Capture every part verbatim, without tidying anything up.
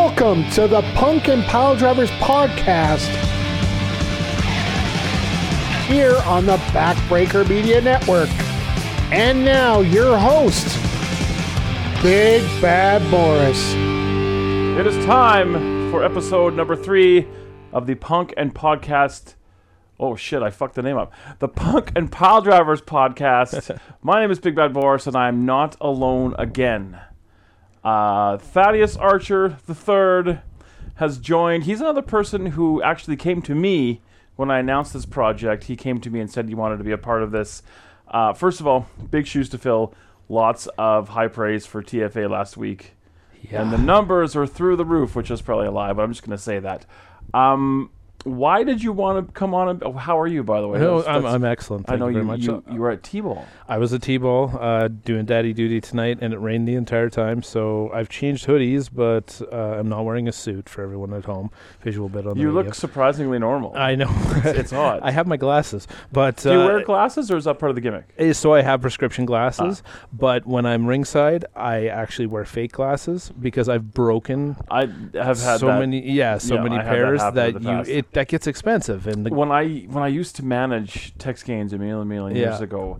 Welcome to the Punk and Pile Drivers podcast here on the Backbreaker Media Network. And now your host, Big Bad Boris. It is time for episode number three of the Punk and Podcast. Oh shit, I fucked the name up. The Punk and Pile Drivers podcast. My name is Big Bad Boris, and I'm not alone again. Uh, Thaddeus Archer the third has joined. He's another person who actually came to me when I announced this project. He came to me and said he wanted to be a part of this. Uh, first of all, big shoes to fill. Lots of high praise for T F A last week. Yeah. And the numbers are through the roof, which is probably a lie, but I'm just going to say that. Um... Why did you want to come on? And, oh, how are you, by the way? No, that's, I'm, that's, I'm excellent. Thank I know you very you, much. you, you were at T-Ball. I was at T-Ball uh, doing daddy duty tonight, and it rained the entire time. So I've changed hoodies, but uh, I'm not wearing a suit for everyone at home. Visual bit on the You radio. look surprisingly normal. I know. It's, it's odd. I have my glasses, but do you uh, wear glasses, or is that part of the gimmick? So I have prescription glasses, ah. but when I'm ringside, I actually wear fake glasses because I've broken. I have had so that. many, yeah, so yeah, many that pairs that, that you you it that gets expensive. And the when I when I used to manage Tex Gaines a million million yeah. years ago,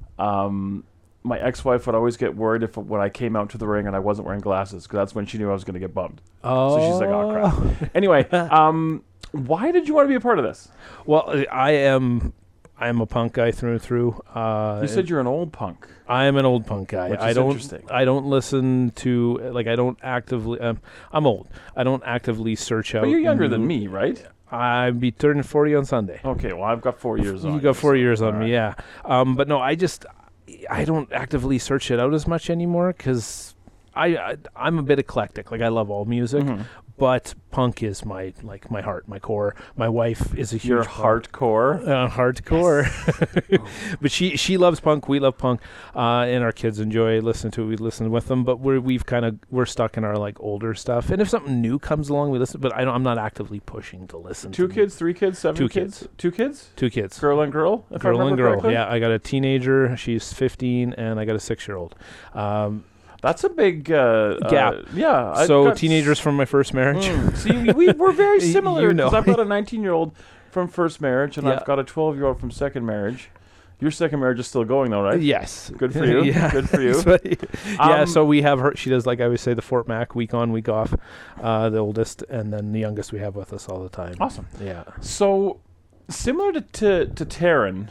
um, my ex-wife would always get worried if when I came out to the ring and I wasn't wearing glasses, because that's when she knew I was going to get bumped. Oh. So she's like, "Oh crap." Anyway, um, why did you want to be a part of this? Well, I am. I am a punk guy through and through. Uh, you said you're an old punk. I am an old punk guy. Which is I don't. Interesting. I don't listen to like. I don't actively. Um, I'm old. I don't actively search out. But you're younger new, than me, right? I'd be turning forty on Sunday. Okay, well, I've got four years on you. got four so, years on right. me, yeah. Um, but no, I just, I don't actively search it out as much anymore because I, I, I'm a bit eclectic. Like, I love all music, mm-hmm. but punk is my, like, my heart, my core. My wife is a huge You're punk. hardcore? Uh, hardcore. Yes. But she she loves punk. We love punk. Uh, and our kids enjoy listening to it. We listen with them. But we're, we've kind of, we're stuck in our, like, older stuff. And if something new comes along, we listen. But I don't, I'm not actively pushing to listen Two to kids, three kids, seven Two kids? kids. Two kids? Two kids. Girl and girl, if girl I remember and girl, correctly? yeah. I got a teenager. She's fifteen. And I got a six-year-old. Um, That's a big uh, gap. Uh, yeah. so got teenagers from my first marriage. Mm. See, we, we're very similar. You know. Because I've got a nineteen-year-old from first marriage, and Yeah. I've got a twelve-year-old from second marriage. Your second marriage is still going, though, right? Yes. Good for you. yeah. Good for you. So, yeah, Um, so we have her. She does, like I always say, the Fort Mac, week on, week off, uh, the oldest, and then the youngest we have with us all the time. Awesome. Yeah. So, similar to, to, to Taryn,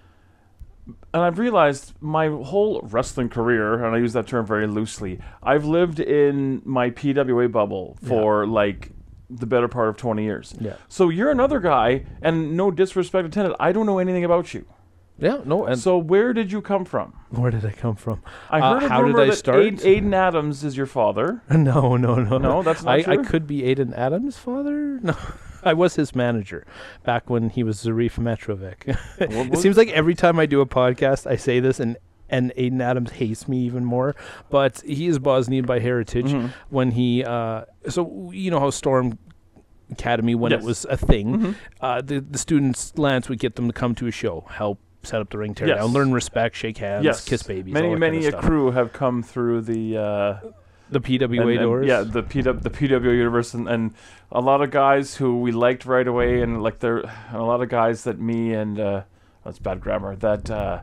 and I've realized my whole wrestling career, and I use that term very loosely, I've lived in my P W A bubble for, yeah. like, the better part of twenty years. Yeah. So you're another guy, and no disrespect intended, I don't know anything about you. Yeah, no. And so where did you come from? Where did I come from? I heard uh, a how rumor did I that start? Aiden, Aiden Adams is your father. no, no, no. No, that's not I, true? I could be Aiden Adams' father? No. I was his manager back when he was Zarif Metrovic. It seems like every time I do a podcast, I say this, and and Aiden Adams hates me even more. But he is Bosnian by heritage. Mm-hmm. When he, uh, so you know how Storm Academy, when yes. it was a thing, mm-hmm. uh, the the students, Lance would get them to come to a show, help set up the ring, tear yes. down, learn respect, shake hands, yes. kiss babies. Many all that many kind of a stuff. crew have come through the. Uh, The P W A and, and, doors? yeah, the P W, the P W A universe, and, and a lot of guys who we liked right away, and like there, and a lot of guys that me and uh, that's bad grammar. That uh,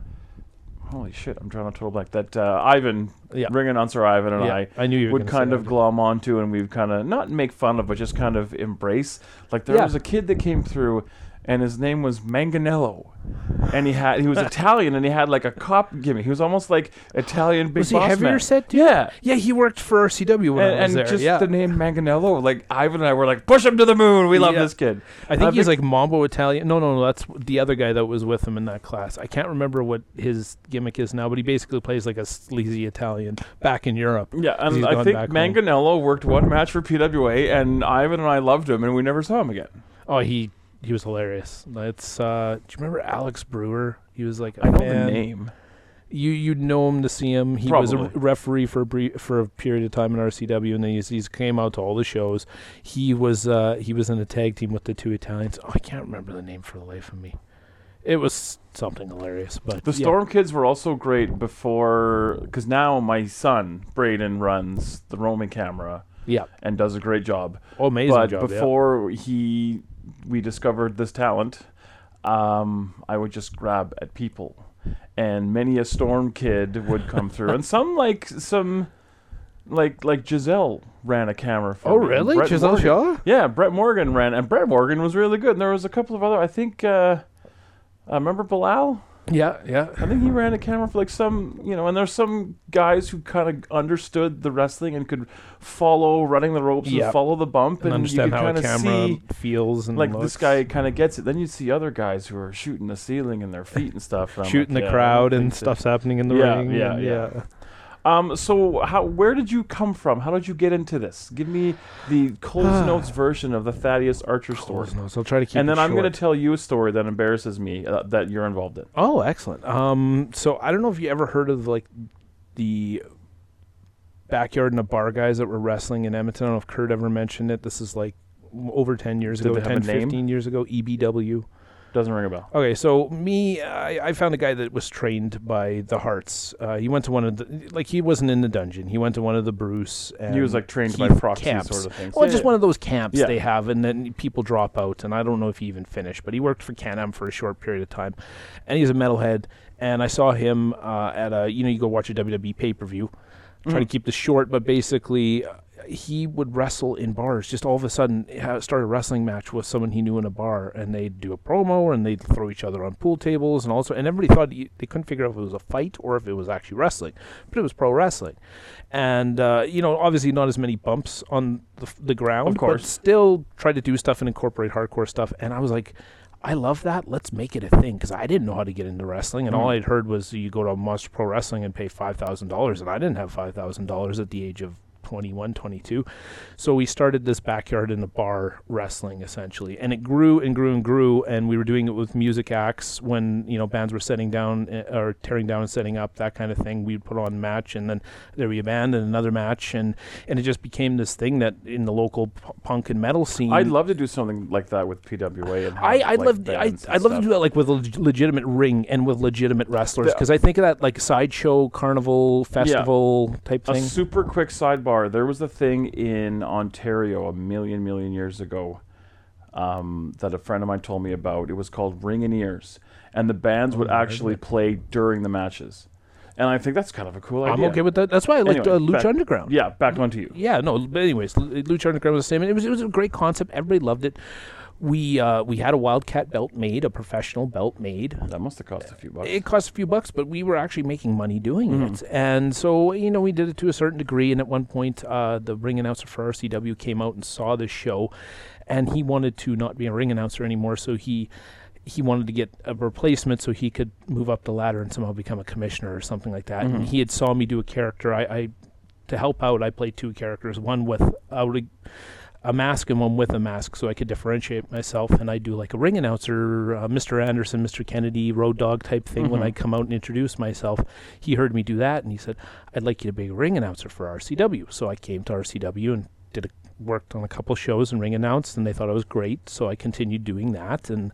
holy shit, I'm drawing a total blank. That uh, Ivan, yeah. ring announcer Ivan, and yeah, I, I knew you were would kind of that. glom onto, and we'd kind of not make fun of, but just kind of embrace. Like there yeah. was a kid that came through, and his name was Manganello. And he had he was Italian, and he had like a cop gimmick. He was almost like Italian big was he boss heavier man. set dude? Yeah, yeah. He worked for R C W when and, I was and there. just yeah. the name Manganello, like Ivan and I were like, push him to the moon. We love Yeah. this kid. I think uh, he's Vic- like Mambo Italian. No, no, no. That's the other guy that was with him in that class. I can't remember what his gimmick is now, but he basically plays like a sleazy Italian back in Europe. Yeah, and he's I gone think back Manganello worked one match for P W A, and Ivan and I loved him, and we never saw him again. Oh, he he was hilarious. It's uh, do you remember Alex Brewer? He was like a I know fan. the name. You you'd know him to see him. He Probably. was a referee for a brief, for a period of time in R C W, and then he's, he's came out to all the shows. He was uh, he was in a tag team with the two Italians. Oh, I can't remember the name for the life of me. It was something hilarious. But The yeah. Storm Kids were also great before, because now my son Braden runs the Roman camera Yeah. and does a great job. Oh, amazing but job. before he we discovered this talent, um, I would just grab at people, and many a Storm kid would come through, and some like some like like Giselle ran a camera for Oh, me. really? Brett Giselle Morgan. Shaw? Yeah, Brett Morgan ran, and Brett Morgan was really good. And there was a couple of other. I think. Uh, uh, remember Bilal? Yeah, yeah. I think he ran a camera for like some, you know, and there's some guys who kind of understood the wrestling and could follow running the ropes Yep. and follow the bump, And, and, you understand could how kind a of camera see feels and like looks. this guy kind of gets it. Then you'd see other guys who are shooting the ceiling and their feet and stuff. And I'm shooting like, the yeah, I crowd don't and think so. stuff's happening in the Yeah, ring. yeah, and yeah. Um, so how, where did you come from? How did you get into this? Give me the Coles Notes version of the Thaddeus Archer story. Coles Notes. I'll try to keep And it then I'm going short. to tell you a story that embarrasses me uh, that you're involved in. Oh, excellent. Um, so I don't know if you ever heard of like the backyard and a bar guys that were wrestling in Edmonton. I don't know if Kurt ever mentioned it. This is like w- over ten years Did ago, they have a ten, name? fifteen years ago, E B W. Doesn't ring a bell. Okay, so me, I, I found a guy that was trained by the Hearts. Uh, he went to one of the, like he wasn't in the dungeon. He went to one of the Bruce. And He was like trained by Keith proxy camps. sort of things. Well, Yeah, just yeah. one of those camps Yeah. they have, and then people drop out, and I don't know if he even finished, but he worked for Can-Am for a short period of time, and he's a metalhead, and I saw him uh, at a, you know, you go watch a W W E pay-per-view, try to Mhm. keep this short, but basically uh, he would wrestle in bars. Just all of a sudden ha- start a wrestling match with someone he knew in a bar, and they'd do a promo, and they'd throw each other on pool tables, and also, and everybody thought he, they couldn't figure out if it was a fight or if it was actually wrestling, but it was pro wrestling. And uh, you know, obviously not as many bumps on the, f- the ground, Of course. but still try to do stuff and incorporate hardcore stuff. And I was like, I love that. Let's make it a thing, because I didn't know how to get into wrestling, and all Mm. I'd heard was you go to Monster Pro Wrestling and pay five thousand dollars, and I didn't have five thousand dollars at the age of twenty-one, twenty-two. So we started this backyard in a bar wrestling, essentially, and it grew and grew and grew, and we were doing it with music acts when, you know, bands were setting down uh, or tearing down and setting up, that kind of thing. We'd put on a match, and then there would be a band and another match, and, and it just became this thing that in the local p- punk and metal scene. I'd love to do something like that with P W A. And have, I, I'd like, love, I, bands and I'd love to stuff. do that like with a leg- legitimate ring and with legitimate wrestlers, The- because I think of that like sideshow, carnival, festival type A thing. super quick sidebar. There was a thing in Ontario a million, million years ago um, that a friend of mine told me about. It was called Ring and Ears. And the bands Oh, would never heard of actually it. play during the matches. And I think that's kind of a cool I'm idea. okay with that. That's why I liked Anyway, uh, Lucha back- Underground. Yeah, back onto you. Yeah, no. But anyways, Lu- Lucha Underground was the same. And it was it was a great concept. Everybody loved it. We uh, we had a Wildcat belt made, a professional belt made. That must have cost a few bucks. It cost a few bucks, but we were actually making money doing Mhm. it. And so, you know, we did it to a certain degree. And at one point, uh, the ring announcer for R C W came out and saw this show, and he wanted to not be a ring announcer anymore. So he he wanted to get a replacement so he could move up the ladder and somehow become a commissioner or something like that. Mhm. And he had saw me do a character. I, I to help out, I played two characters, one without a, a mask and one with a mask, so I could differentiate myself. And I do like a ring announcer, uh, Mister Anderson, Mister Kennedy, Road Dog type thing. When Mhm. I come out and introduce myself, he heard me do that, and he said, "I'd like you to be a ring announcer for R C W." So I came to R C W and did a, worked on a couple shows and ring announced, and they thought I was great. So I continued doing that, and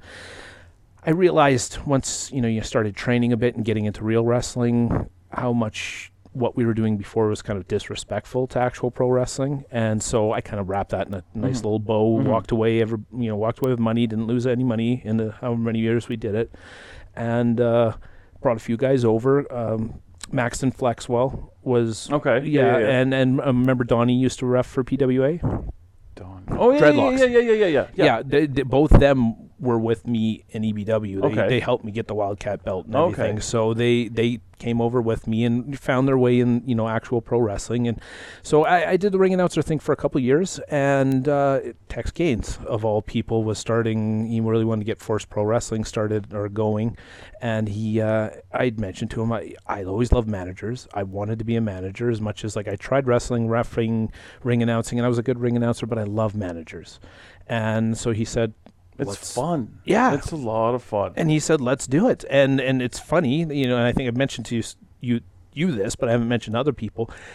I realized once, you know, you started training a bit and getting into real wrestling, how much what we were doing before was kind of disrespectful to actual pro wrestling. And so I kind of wrapped that in a nice Mhm. little bow, Mhm. walked away, ever, you know, walked away with money, didn't lose any money in the however many years we did it. And uh, brought a few guys over. Um, Maxton Flexwell was, Okay. yeah, yeah, yeah. and, and um, remember Donnie used to ref for P W A? Dawn. Oh, yeah, Dreadlocks. yeah, yeah, yeah, yeah, yeah, yeah. Yeah, they, they, both them were with me in E B W. They, Okay. they helped me get the Wildcat belt and Okay. everything. So they, they came over with me and found their way in, you know, actual pro wrestling. And so I, I did the ring announcer thing for a couple of years. And uh, Tex Gaines, of all people, was starting. He really wanted to get Force Pro Wrestling started or going. And he, uh, I'd mentioned to him, I, I always loved managers. I wanted to be a manager as much as like I tried wrestling, refereeing, ring announcing, and I was a good ring announcer, but I love managers. And so he said, It's let's- fun. Yeah. It's a lot of fun. And he said, "Let's do it." And and it's funny, you know. And I think I've mentioned to you, you you this, but I haven't mentioned to other people.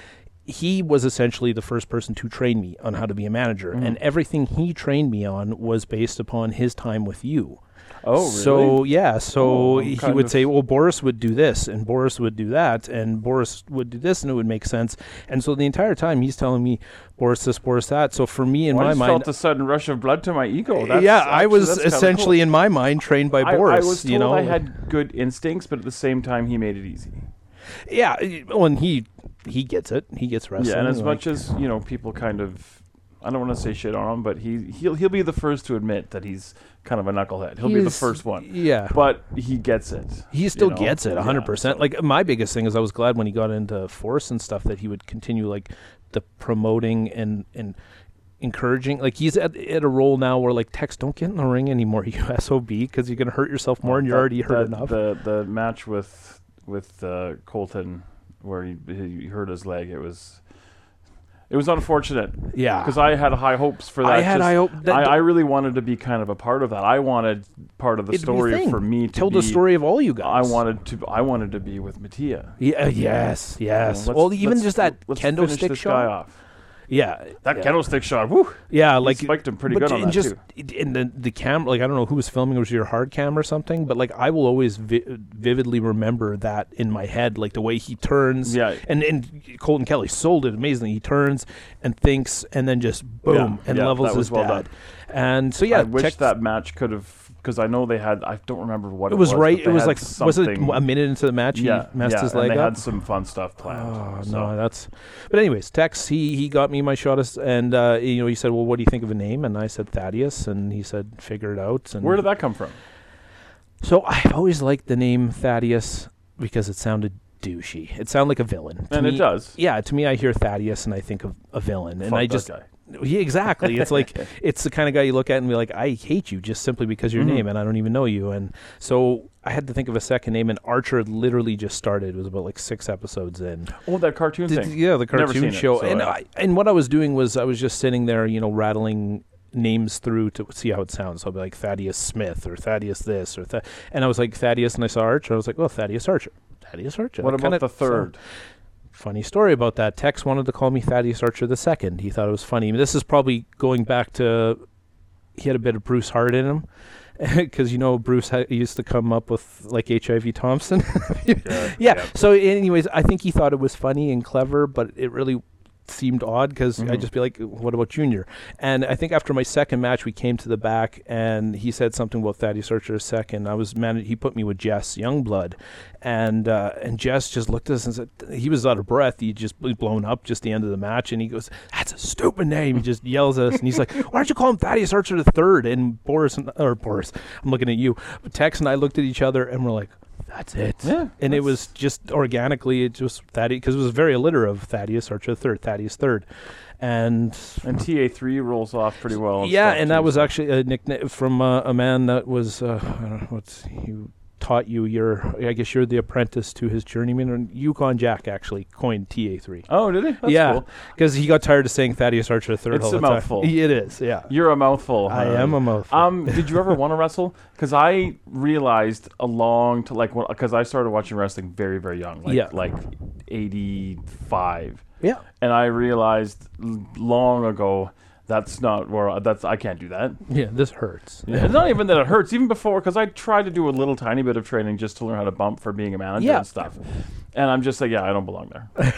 he was essentially the first person to train me on how to be a manager, Mhm. and everything he trained me on was based upon his time with you. Oh, really? So yeah, so Oh, I'm he kind would of- say, "Well, Boris would do this, and Boris would do that, and Boris would do this, and it would make sense." And so the entire time he's telling me, "Boris this, Boris that." So for me, in Well, I my just mind, felt a sudden rush of blood to my ego. That's, yeah, I actually, was that's kinda essentially cool. in my mind trained by I, Boris. I was told you know, I had good instincts, but at the same time, he made it easy. yeah. Well, and he he gets it. He gets wrestling. Yeah, and as like- much as you know, people kind of, I don't want to say shit on him, but he he'll he'll be the first to admit that he's kind of a knucklehead. He'll be the he's- first one, Yeah. but he gets it. He still you know? gets it one hundred percent. Yeah, so- Like my biggest thing is I was glad when he got into Force and stuff that he would continue like the promoting and and encouraging. Like he's at, at a role now where like Tex, don't get in the ring anymore, you S O B, because you're gonna hurt yourself more and you're That- already hurt that- enough. The the match with with uh, Colton where he, he hurt his leg, it was it was unfortunate yeah, because I had high hopes for that. I had just- I hope that I, I really wanted to be kind of a part of that. I wanted part of the it'd be a story thing. for me to tell be, the story of all you guys. I wanted to. I wanted to be with Mattia. Yeah. Yes. Yes. Let's- well, even let's- just that let's kendo finish stick this shot. guy off. Yeah. That yeah. kendo stick shot. Woo! Yeah, He like spiked him pretty but good on and that just too. it- in the the camera, like I don't know who was filming. It was your hard cam or something. But like I will always vi- vividly remember that in my head, like the way he turns. Yeah. And and Colton Kelly sold it amazingly. He turns and thinks, and then just boom Yeah, and yeah, levels that was his well dad. done. And so yeah, I wish Tex- that match could have, because I know they had. I don't remember what it, it was was. right. but It they was had like was it something- a minute into the match? Yeah, he messed yeah, his and leg they up. had some fun stuff planned. Oh so. no, that's. But anyways, Tex he he got me my shot, as- and uh, you know he said, "Well, what do you think of a name?" And I said Thaddeus, and he said, "Figure it out." And Where did that come from? So I've always liked the name Thaddeus because it sounded douchey. It sounded like a villain. To And it me- does. Yeah, to me, I hear Thaddeus and I think of a villain, and Fuck I that just guy. yeah, exactly. It's like it's the kind of guy you look at and be like, I hate you just simply because of your Mhm. name, and I don't even know you. And so I had to think of a second name, and Archer had literally just started. It was about like six episodes in. Oh, that cartoon Did- thing. yeah, the Never cartoon seen it, show. so and I- I, and what I was doing was I was just sitting there, you know, rattling names through to see how it sounds. So I'll be like Thaddeus Smith or Thaddeus this or that, and I was like Thaddeus, and I saw Archer. I was like, well, Thaddeus Archer, Thaddeus Archer. What That about kinda the third? sound- Funny story about that. Tex wanted to call me Thaddeus Archer the second. He thought it was funny. This is probably going back to he had a bit of Bruce Hart in him. Because you know Bruce ha- used to come up with like H I V Thompson. yeah. Yeah, yeah. yeah. So, anyways, I think he thought it was funny and clever, but it really seemed odd because Mhm. I'd just be like, "What about Junior?" And I think after my second match, we came to the back, and he said something about Thaddeus Archer a second. I was man. He put me with Jess Youngblood, and uh, and Jess just looked at us and said he was out of breath. He just was blown up just the end of the match, and he goes, "That's a stupid name." He just yells at us, and he's like, "Why don't you call him Thaddeus Archer the third?" And Boris and, or Boris, I'm looking at you. But Tex and I looked at each other, and we're like, "That's it." Yeah, and it that's- was just organically, it just Thaddeus, because it was very alliterative. Thaddeus Archer third, Thaddeus third, and And T A three rolls off pretty well. yeah, stuff, and too, that was so. actually a nickname from uh, a man that was uh, I don't know what's he taught you. You're I guess you're the apprentice to his journeyman. And Yukon Jack actually coined T A three. Oh, did he? That's yeah, cool. because he got tired of saying Thaddeus Archer third. It's all a the time. mouthful. It is. Yeah, You're a mouthful. I huh? am a mouthful. Um, did you ever want to wrestle? Because I realized along to like because I started watching wrestling very very young, like Yeah. like eighty-five, yeah. and I realized l- long ago that's not where that's I can't do that. Yeah, this hurts. Yeah, it's not even that it hurts. Even before, because I tried to do a little tiny bit of training just to learn how to bump for being a manager Yeah. and stuff, and I'm just like, yeah, I don't belong there.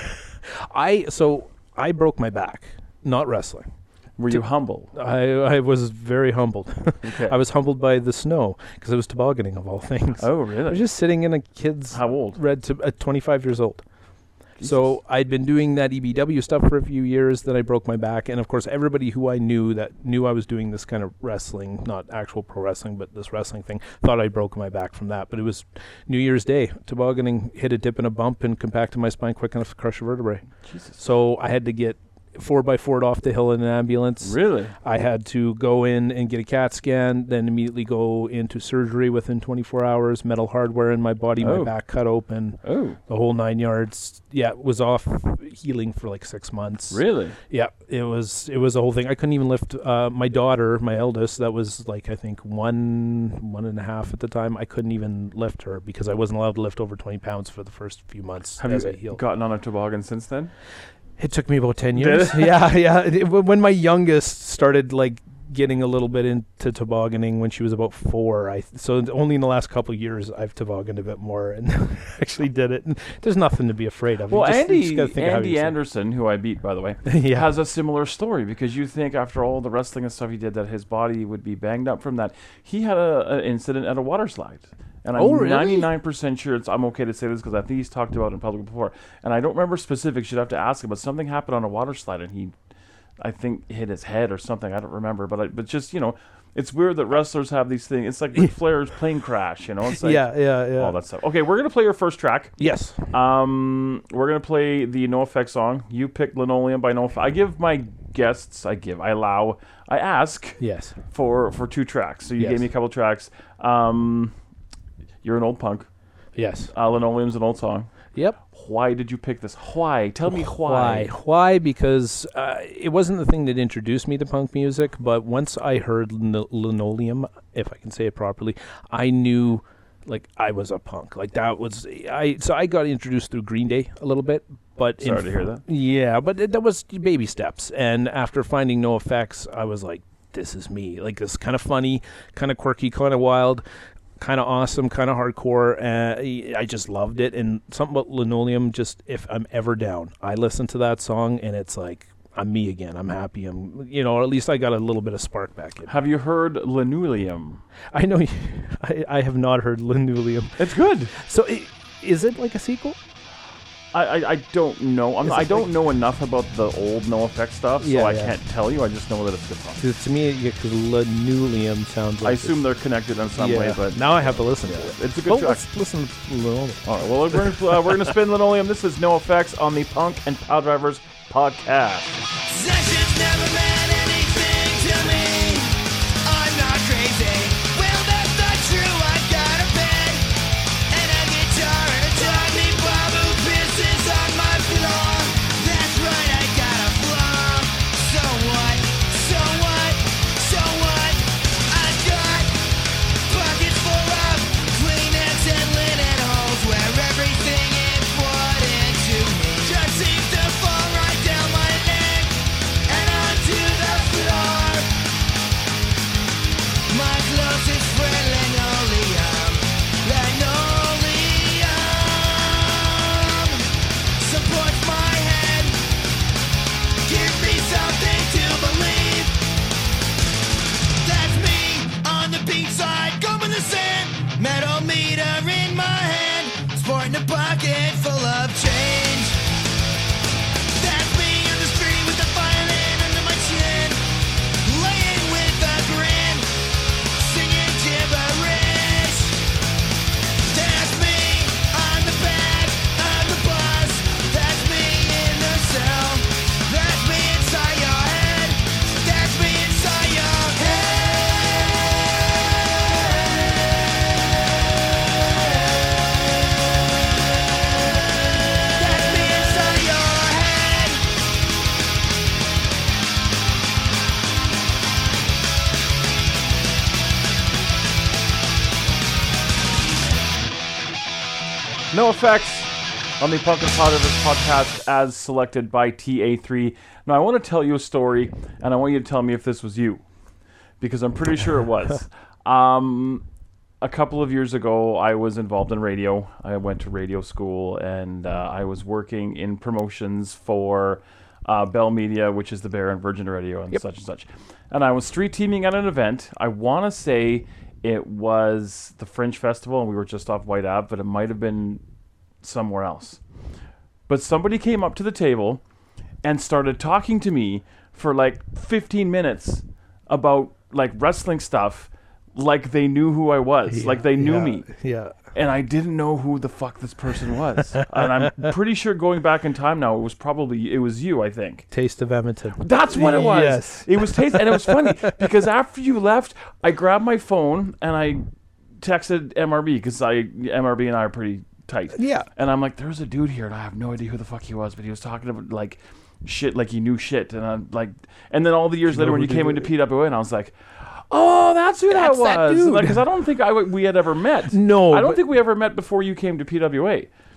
I so I broke my back, not wrestling. Were you humble? I I was very humbled. Okay. I was humbled by the snow because I was tobogganing of all things. Oh, I was really? just sitting in a kid's How old? red to at twenty-five years old. So I'd been doing that E B W stuff for a few years. Then I broke my back, and of course, everybody who I knew that knew I was doing this kind of wrestling, not actual pro wrestling, but this wrestling thing, thought I broke my back from that. But it was New Year's Day. Tobogganing hit a dip and a bump and compacted my spine quick enough to crush a vertebrae. Jesus. So I had to get four by four off the hill in an ambulance. Really? I had to go in and get a CAT scan, then immediately go into surgery within twenty-four hours, metal hardware in my body, Oh. my back cut open, Oh, the whole nine yards. Yeah, it was off healing for like six months. really? Yeah, it was it was a whole thing. I couldn't even lift uh, my daughter, my eldest, that was like I think one, one and a half at the time. I couldn't even lift her because I wasn't allowed to lift over twenty pounds for the first few months Have as you I healed. gotten on a toboggan since then? It took me about ten Did years. it? Yeah, yeah. It- when my youngest started like getting a little bit into tobogganing when she was about four, I so only in the last couple of years I've tobogganed a bit more and actually did it. And there's nothing to be afraid of. You Well, just- you Andy just gotta think of how Andy you say it. Anderson, who I beat by the way, Yeah. has a similar story because you think after all the wrestling and stuff he did that his body would be banged up from that. He had a, an incident at a water slide. And I'm Oh, really? ninety-nine percent sure it's, I'm okay to say this because I think he's talked about it in public before. And I don't remember specifics. You'd have to ask him. But something happened on a water slide, and he, I think, hit his head or something. I don't remember. But I, but just, you know, it's weird that wrestlers have these things. It's like Ric Flair's plane crash, you know? It's like yeah, yeah, yeah. all that stuff. Okay, we're going to play your first track. Yes. Um, we're going to play the NoFX song. You picked Linoleum by NoFX. I give my guests, I give, I allow, I ask Yes. for, for two tracks. So you Yes. gave me a couple tracks. Um... You're an old punk. Yes. Uh, Linoleum's an old song. Yep. Why did you pick this? Why? Tell me Why? why. Why? Because uh, it wasn't the thing that introduced me to punk music, but once I heard lin- Linoleum, if I can say it properly, I knew, like, I was a punk. Like, that was I. So I got introduced through Green Day a little bit, but Sorry in, to hear that. Yeah, but it, that was baby steps. And after finding NoFX, I was like, this is me. Like, this kind of funny, kind of quirky, kind of wild. Kind of awesome, kind of hardcore. Uh, I just loved it. And something about Linoleum, just if I'm ever down, I listen to that song and it's like, I'm me again. I'm happy. I'm, you know, or at least I got a little bit of spark back in. Have you heard Linoleum? I know, you, I, I have not heard Linoleum. It's good. So i- is it like a sequel? I, I, I don't know. I'm, Is I it don't like- know enough about the old NoFX stuff, so Yeah, I yeah. can't tell you. I just know that it's a good song. 'Cause to me, because Linoleum sounds like I assume they're connected in some yeah. way, but now I have to listen yeah, to it. it's a good Well, track. let's listen to Linoleum. All right, well, we're going to uh, we're gonna spin Linoleum. This is NoFX on the Punk and Pile Drivers podcast. Sessions never meant anything to me. I'm not crazy. Well, that's not true. I got a bed and a guitar and a tiny bomb who pisses on my floor. That's right, I got a flaw. So what? So what? So what? I've got pockets full of Kleenex and linen holes where everything important to me just seems to fall right down my neck and onto the floor. My closest friend, Linoleum, Linoleum, supports my head. Give me something to believe. That's me on the beach side, combing the sand. Metal meter in my hand, sporting a pocket full of change. That's me on the street with the violin under my chin, laying with a grin, singing gibberish. That's me on the back of the bus. That's me in the cell. That's me inside your head. That's me inside your head. That's me inside your head. NoFX on the Punk and Pile Drivers podcast as selected by T A three. Now, I want to tell you a story, and I want you to tell me if this was you, because I'm pretty sure it was. Um, a couple of years ago, I was involved in radio. I went to radio school, and uh, I was working in promotions for uh, Bell Media, which is the Bear and Virgin Radio, and such and such. And I was street teaming at an event. I want to say it was the Fringe Festival, and we were just off White Ave, but it might have been somewhere else. But somebody came up to the table and started talking to me for like fifteen minutes about like wrestling stuff, like they knew who I was, like they knew yeah, me. Yeah. And I didn't know who the fuck this person was. And I'm pretty sure going back in time now, it was probably, it was you, I think. Taste of Edmonton. That's what it was. Yes. It was taste, and it was funny because after you left, I grabbed my phone and I texted M R B because I M R B and I are pretty tight. Yeah. And I'm like, there's a dude here, and I have no idea who the fuck he was, but he was talking about like shit, like he knew shit, and I'm like, and then all the years later when you came into P W A, and I was like, oh, that's who That's that that was, dude. because I don't think I w- we had ever met. No, I don't but- think we ever met before you came to P W A.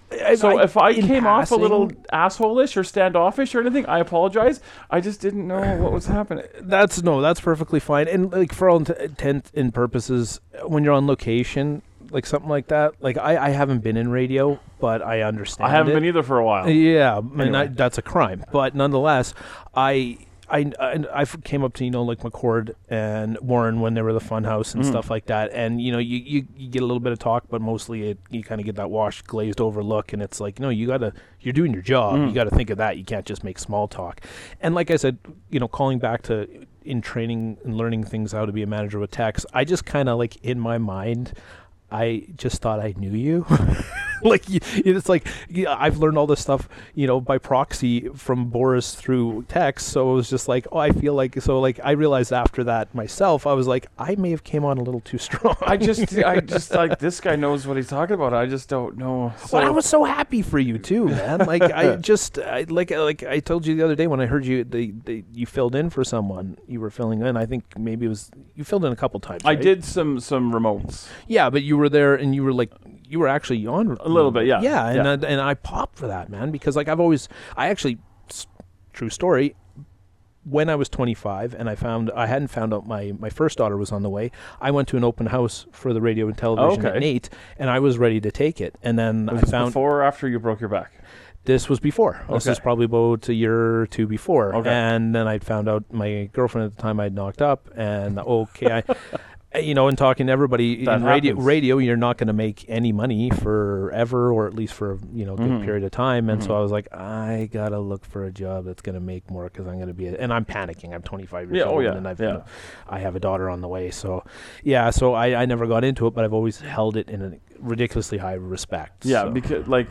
So if I in came off a little passing- asshole-ish or standoffish or anything, I apologize. I just didn't know what was happening. That's no, that's perfectly fine. And like for all int- intent and purposes, when you're on location, like something like that, like I, I haven't been in radio, but I understand. I haven't it. been either for a while. Yeah, and Anyway. I, that's a crime. But nonetheless, I. I, I, I f- came up to, you know, like McCord and Warren when they were the Funhouse and Mm. stuff like that. And, you know, you, you, you get a little bit of talk, but mostly it, you kind of get that washed, glazed over look. And it's like, no, you got to, you're doing your job. Mm. You got to think of that. You can't just make small talk. And like I said, you know, calling back to in training and learning things how to be a manager with techs, I just kind of like in my mind, I just thought I knew you. Like, you, it's like, yeah, I've learned all this stuff, you know, by proxy from Boris through text. So it was just like, oh, I feel like, so like, I realized after that myself, I was like, I may have came on a little too strong. I just, I just like, this guy knows what he's talking about. I just don't know. So, Well, I was so happy for you too, man. Like I just, I, like, like I told you the other day when I heard you, the, the you filled in for someone. You were filling in. I think maybe it was you filled in a couple times. I right? did some some remotes. Yeah, but you were there and you were like, you were actually on A little bit, yeah. Yeah, and Yeah. Uh, and I popped for that, man, because like I've always, I actually, s- true story. When I was twenty-five and I found I hadn't found out my, my first daughter was on the way, I went to an open house for the radio and television Okay. at Nate, and I was ready to take it. And then Was I this found before or after you broke your back? this was before. This Okay. is probably about a year or two before. Okay. And then I'd found out my girlfriend at the time I'd knocked up, and okay, I. You know, and talking to everybody That in radio, happens. radio, you're not going to make any money forever, or at least for you know a good Mhm. period of time. And so Mhm. I was like, I gotta look for a job that's going to make more because I'm going to be. A, and I'm panicking. I'm twenty-five years Yeah, old, oh yeah, and I've yeah. I have a daughter on the way. So yeah, so I, I never got into it, but I've always held it in a ridiculously high respect. Yeah, so. because like,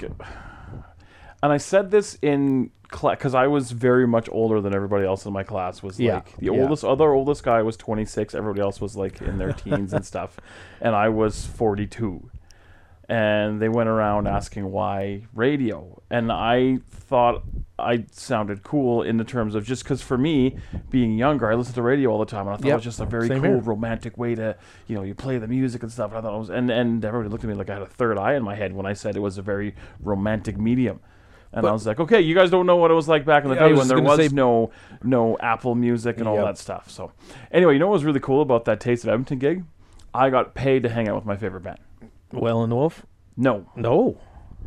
and I said this in class because I was very much older than everybody else in my class. Was Yeah, like the yeah. oldest, other oldest guy was twenty-six. Everybody else was like in their teens and stuff, and I was forty-two. And they went around asking why radio, and I thought I sounded cool in the terms of just because for me, being younger, I listened to radio all the time, and I thought Yep. it was just a very Same cool, here. romantic way to, you know, you play the music and stuff. And I thought it was, and and everybody looked at me like I had a third eye in my head when I said it was a very romantic medium. And I But- was like, okay, you guys don't know what it was like back in the Yeah, I day was when there gonna was say- no no Apple Music and all Yep. that stuff. So, anyway, you know what was really cool about that Taste of Edmonton gig? I got paid to hang out with my favorite band. Well and the Wolf. No, No.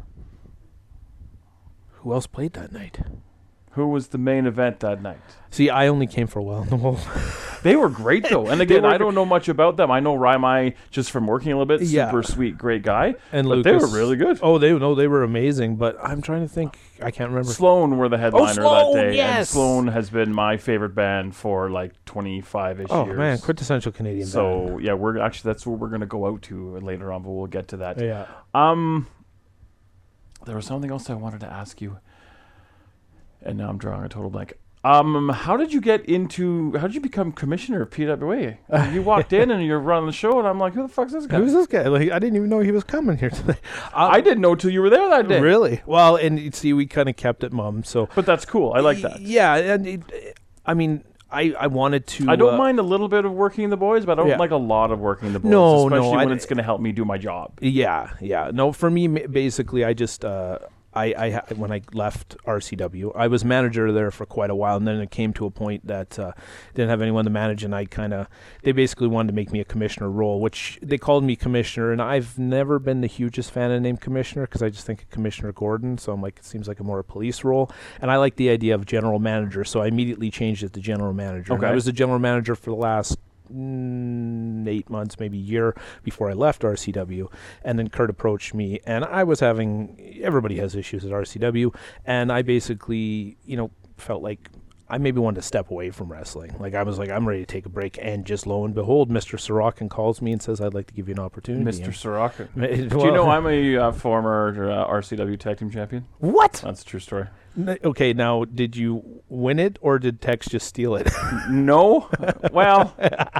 Who else played that night? who was the main event that night? See, I only came for Well and the Wolf. They were great though, and again, were I don't know much about them. I know Raimai just from working a little bit. Yeah. Super sweet, great guy. And but Lucas. they were really good. Oh, they no, they were amazing. But I'm trying to think. I can't remember. Sloan were the headliner Sloan, that day, and yes! Sloan has been my favorite band for like twenty-five-ish Oh years. man, quintessential Canadian So yeah, we're actually that's what we're gonna go out to later on, but we'll get to that. band. Yeah. Um, there was something else I wanted to ask you, and now I'm drawing a total blank. Um, how did you get into? How did you become commissioner of P W A? You walked in and you're running the show, and I'm like, who the fuck's this guy? Who's this guy? Like, I didn't even know he was coming here today. I didn't know till you were there that day. Really? Well, and you see, we kind of kept it mum. So But that's cool. I like that. Yeah, and it, I mean, I I wanted to. I don't uh, mind a little bit of working the boys, but I don't Yeah. like a lot of working the boys. No, no, especially when I- it's going to help me do my job. Yeah, yeah. No, for me, ma- basically, I just uh, I, I ha- when I left R C W, I was manager there for quite a while, and then it came to a point that uh, didn't have anyone to manage, and I kind of they basically wanted to make me a commissioner role, which they called me commissioner, and I've never been the hugest fan of the name commissioner because I just think of Commissioner Gordon, so I'm like it seems like a more a police role, and I like the idea of general manager, so I immediately changed it to general manager. And I Okay. was the general manager for the last mm, eight months, maybe a year before I left R C W. And then Kurt approached me, and I was having, everybody has issues at R C W, and I basically, you know, felt like I maybe wanted to step away from wrestling. Like I was like, I'm ready to take a break, and just lo and behold, Mister Sorokin calls me and says, I'd like to give you an opportunity. Mister Sorokin. And- Do you know I'm a uh, former uh, R C W tag team champion? What? That's a true story. N- Okay, now, did you win it, or did Tex just steal it? No? Well,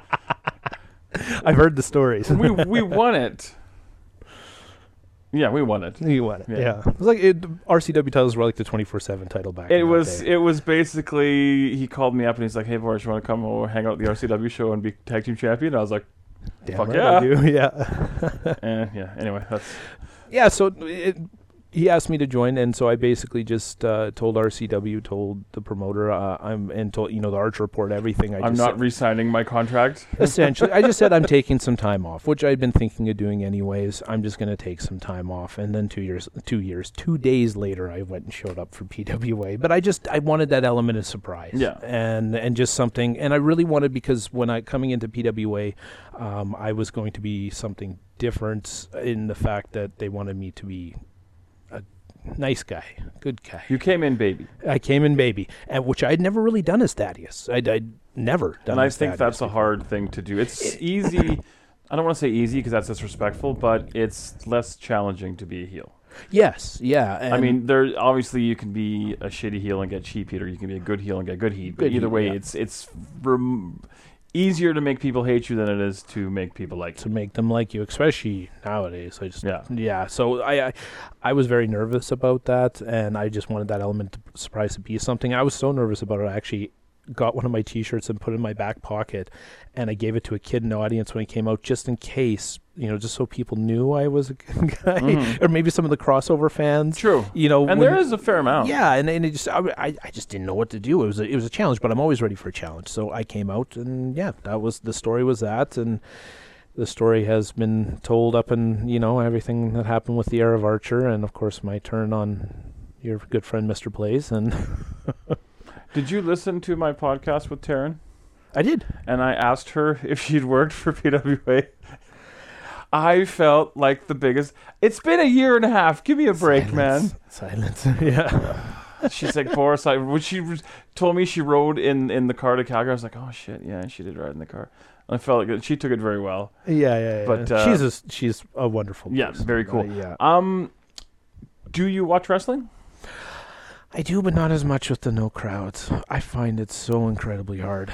I've heard the stories. we we won it. Yeah, we won it. You won it. Yeah. Yeah. It was like it, R C W titles were like the twenty-four seven title back. It in that was day. it was basically he called me up and he's like, "Hey Boris, you want to come over hang out at the R C W show and be tag team champion?" I was like, Damn fuck right I yeah. do. Yeah. eh, yeah. Anyway, that's Yeah. So it, he asked me to join, and so I basically just uh, told R C W, told the promoter, uh, I'm and told you know the Archer Report, everything. I I'm just not said, re-signing my contract. essentially, I just said I'm taking some time off, which I'd been thinking of doing anyways. I'm just going to take some time off, and then two years, two years, two days later, I went and showed up for P W A. But I just I wanted that element of surprise, Yeah. and and just something, and I really wanted because when I coming into P W A, um, I was going to be something different in the fact that they wanted me to be a nice guy, good guy. You came in, baby. I came in baby, and which I'd never really done as Thaddeus. I'd, I'd never done And I as think Thaddeus that's a before. hard thing to do. It's easy. I don't want to say easy because that's disrespectful, but it's less challenging to be a heel. Yes, yeah. I and mean, there obviously you can be a shitty heel and get cheap heat, or you can be a good heel and get good heat. But Good either heat, way, yeah. it's it's rem- easier to make people hate you than it is to make people like to you. make them like you, especially nowadays. I just Yeah. yeah. So I, I, I was very nervous about that, and I just wanted that element of surprise to be something. I was so nervous about it. I actually got one of my T-shirts and put it in my back pocket, and I gave it to a kid in the audience when he came out, just in case, you know, just so people knew I was a good guy, Mhm. or maybe some of the crossover fans. True. You know, And when- there is a fair amount. Yeah, and, and it just I, I I just didn't know what to do. It was a, it was a challenge, but I'm always ready for a challenge. So I came out, and yeah, that was the story. Was that, and the story has been told up, and you know everything that happened with the era of Archer, and of course my turn on your good friend Mister Blaze, and Did you listen to my podcast with Taryn? I did. And I asked her if she'd worked for P W A. I felt like the biggest. It's been a year and a half. Give me a break, man. Silence. yeah. She's like, Boris, I, when she r- told me she rode in, in the car to Calgary, I was like, oh, shit, yeah, she did ride in the car. And I felt like it, she took it very well. Yeah, yeah, yeah. But, uh, she's a, she's a wonderful. Yeah, person. very cool. Uh, yeah. Um, do you watch wrestling? I do, but not as much with the no crowds. I find it so incredibly hard.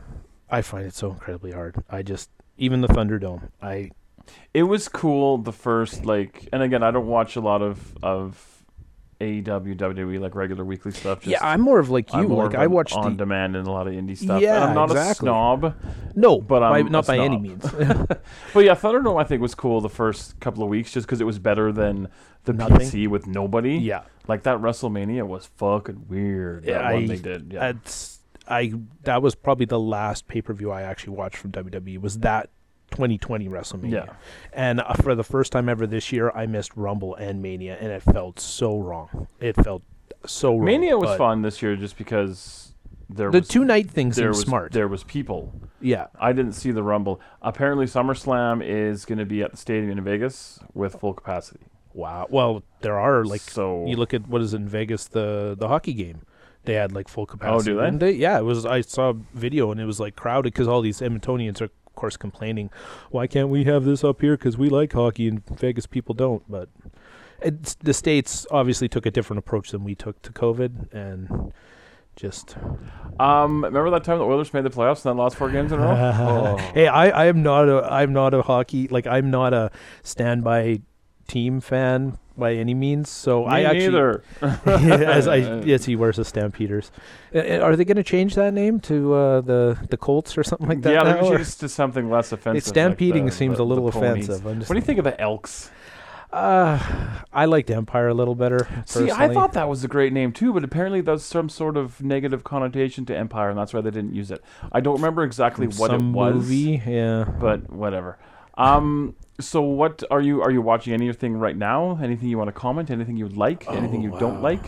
I find it so incredibly hard. I just, even the Thunderdome, I, It was cool the first, like, and again, I don't watch a lot of, of A E W, W W E, like regular weekly stuff. Just, yeah, I'm more of like you. I'm more Like of I an watched on the, demand and a lot of indie stuff. Yeah, and I'm not exactly. a snob. no, but by, I'm not a by any snob. means. But yeah, Thunderdome I think was cool the first couple of weeks just because it was better than the Nothing. P C with nobody. yeah, Like that WrestleMania was fucking weird. That Yeah, one I- they did. Yeah. It's, I that was probably the last pay per view I actually watched from W W E. Was that twenty twenty WrestleMania? Yeah. And uh, for the first time ever this year, I missed Rumble and Mania, and it felt so wrong. It felt so wrong. Mania was but fun this year just because there The was two night thing there seemed was smart. there was people. Yeah. I didn't see the Rumble. Apparently SummerSlam is going to be at the stadium in Vegas with full capacity. Wow. Well, there are like so you look at what is in Vegas, the the hockey game. They had like full capacity. Oh, do they? didn't they? Yeah, it was. I saw a video and it was like crowded because all these Edmontonians are, of course, complaining. Why can't we have this up here? Because we like hockey and Vegas people don't. But it's, the states obviously took a different approach than we took to COVID, and just. Um, remember that time the Oilers made the playoffs and then lost four games in a row? Oh. Hey, I, I am not a I'm not a hockey like I'm not a standby team fan by any means. So Me I actually neither. as I yes he wears a Stampeders. Uh, are they going to change that name to uh, the the Colts or something like that? yeah, now, they're or- just to something less offensive. It's stampeding like the, seems the, a little the ponies. offensive. I'm just What do you think of the Elks? Uh, I liked Empire a little better. See, I personally. thought that was a great name too, but apparently there's some sort of negative connotation to Empire, and that's why they didn't use it. I don't remember exactly what Some it was, movie, yeah. but whatever. Um, so what are you are you watching anything right now? Anything you want to comment? Anything you like? Anything you don't like?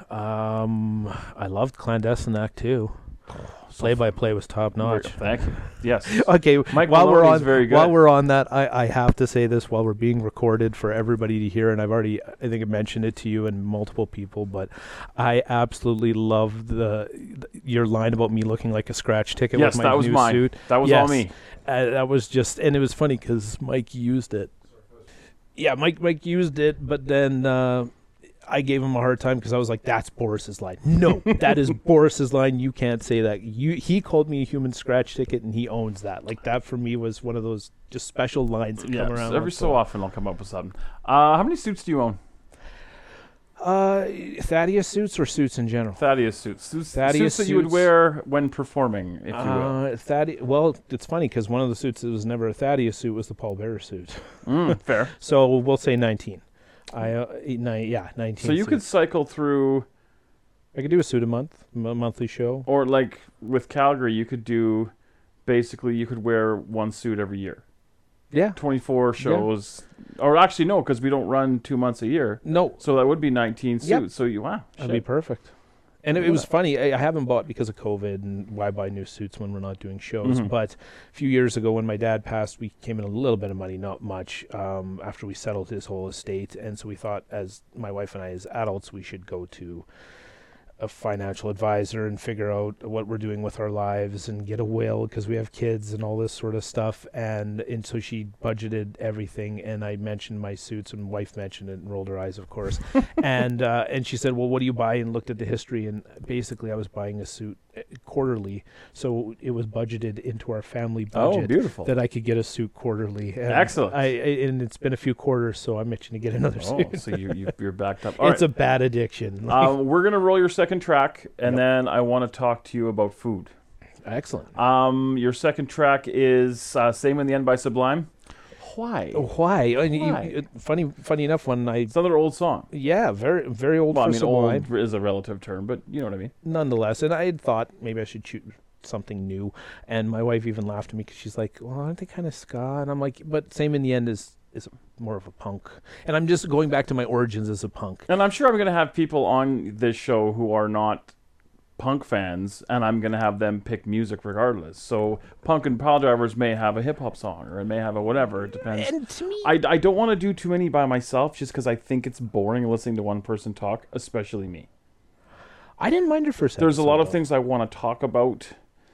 Um, I loved Clandestine Act too. Play by play was top notch. Thank you. Yes. Okay, Mike while we're Maloney's on very good. while we're on that, I, I have to say this while we're being recorded for everybody to hear, and I've already I think I mentioned it to you and multiple people, but I absolutely love the, the your line about me looking like a scratch ticket Yes, with my that was new mine. suit. That was all Yes. me. Uh, that was just, and it was funny because Mike used it. Yeah, Mike Mike used it, but then uh, I gave him a hard time because I was like, "That's Boris's line." No, that is Boris's line. You can't say that. You he called me a human scratch ticket, and he owns that. Like that for me was one of those just special lines that Yes. come around. Every once so in a while. often I'll come up with something. Uh, how many suits do you own? Uh, Thaddeus suits or suits in general? Thaddeus suits. Suits, Thaddeus suits that you would suits. wear when performing, if you will. Uh, Thaddeus. Well, it's funny because one of the suits that was never a Thaddeus suit was the Paul Bearer suit. Mm, fair. So we'll say nineteen. I uh, eight, nine, yeah, nineteen. So you could suits. cycle through, I could do a suit a month, a monthly show. or like with Calgary, you could do, basically, you could wear one suit every year. Yeah. twenty-four shows, or actually no, because we don't run two months a year. No, So that would be nineteen Yep. suits. So you wow, that'd be shit. perfect. And it, Look it at was that. funny. I, I haven't bought because of COVID, and why buy new suits when we're not doing shows? Mhm. But a few years ago, when my dad passed, we came in a little bit of money, not much, um, after we settled his whole estate. And so we thought, as my wife and I, as adults, we should go to a financial advisor and figure out what we're doing with our lives and get a will because we have kids and all this sort of stuff. And, and so she budgeted everything, and I mentioned my suits, and wife mentioned it and rolled her eyes, of course. and uh, and she said, well, what do you buy? And looked at the history, and basically I was buying a suit uh, quarterly, so it was budgeted into our family budget. Oh, beautiful. That I could get a suit quarterly. And Excellent. I, I and it's been a few quarters, so I'm itching to get another Oh, suit. so you, you you're backed up. All It's right. a bad addiction. Um, we're gonna roll your second track, and Yep. then I want to talk to you about food. Excellent. Um, your second track is uh, "Same in the End" by Sublime. Why? Oh, why? And you- Why? you- funny, funny enough, when I It's another old song. yeah, very, very old Well, I for mean, Sublime, old is a relative term, but you know what I mean. nonetheless. And I had thought maybe I should choose something new. And my wife even laughed at me because she's like, "Well, aren't they kind of ska?" And I'm like, "But Same in the End is is more of a punk." And I'm just going back to my origins as a punk. And I'm sure I'm going to have people on this show who are not punk fans, and I'm going to have them pick music regardless. So Punk and Pile Drivers may have a hip hop song, or it may have a whatever. It depends. And to me, I, I don't want to do too many by myself just because I think it's boring listening to one person talk, especially me. I didn't mind her first. There's a lot of episode, things I want to talk about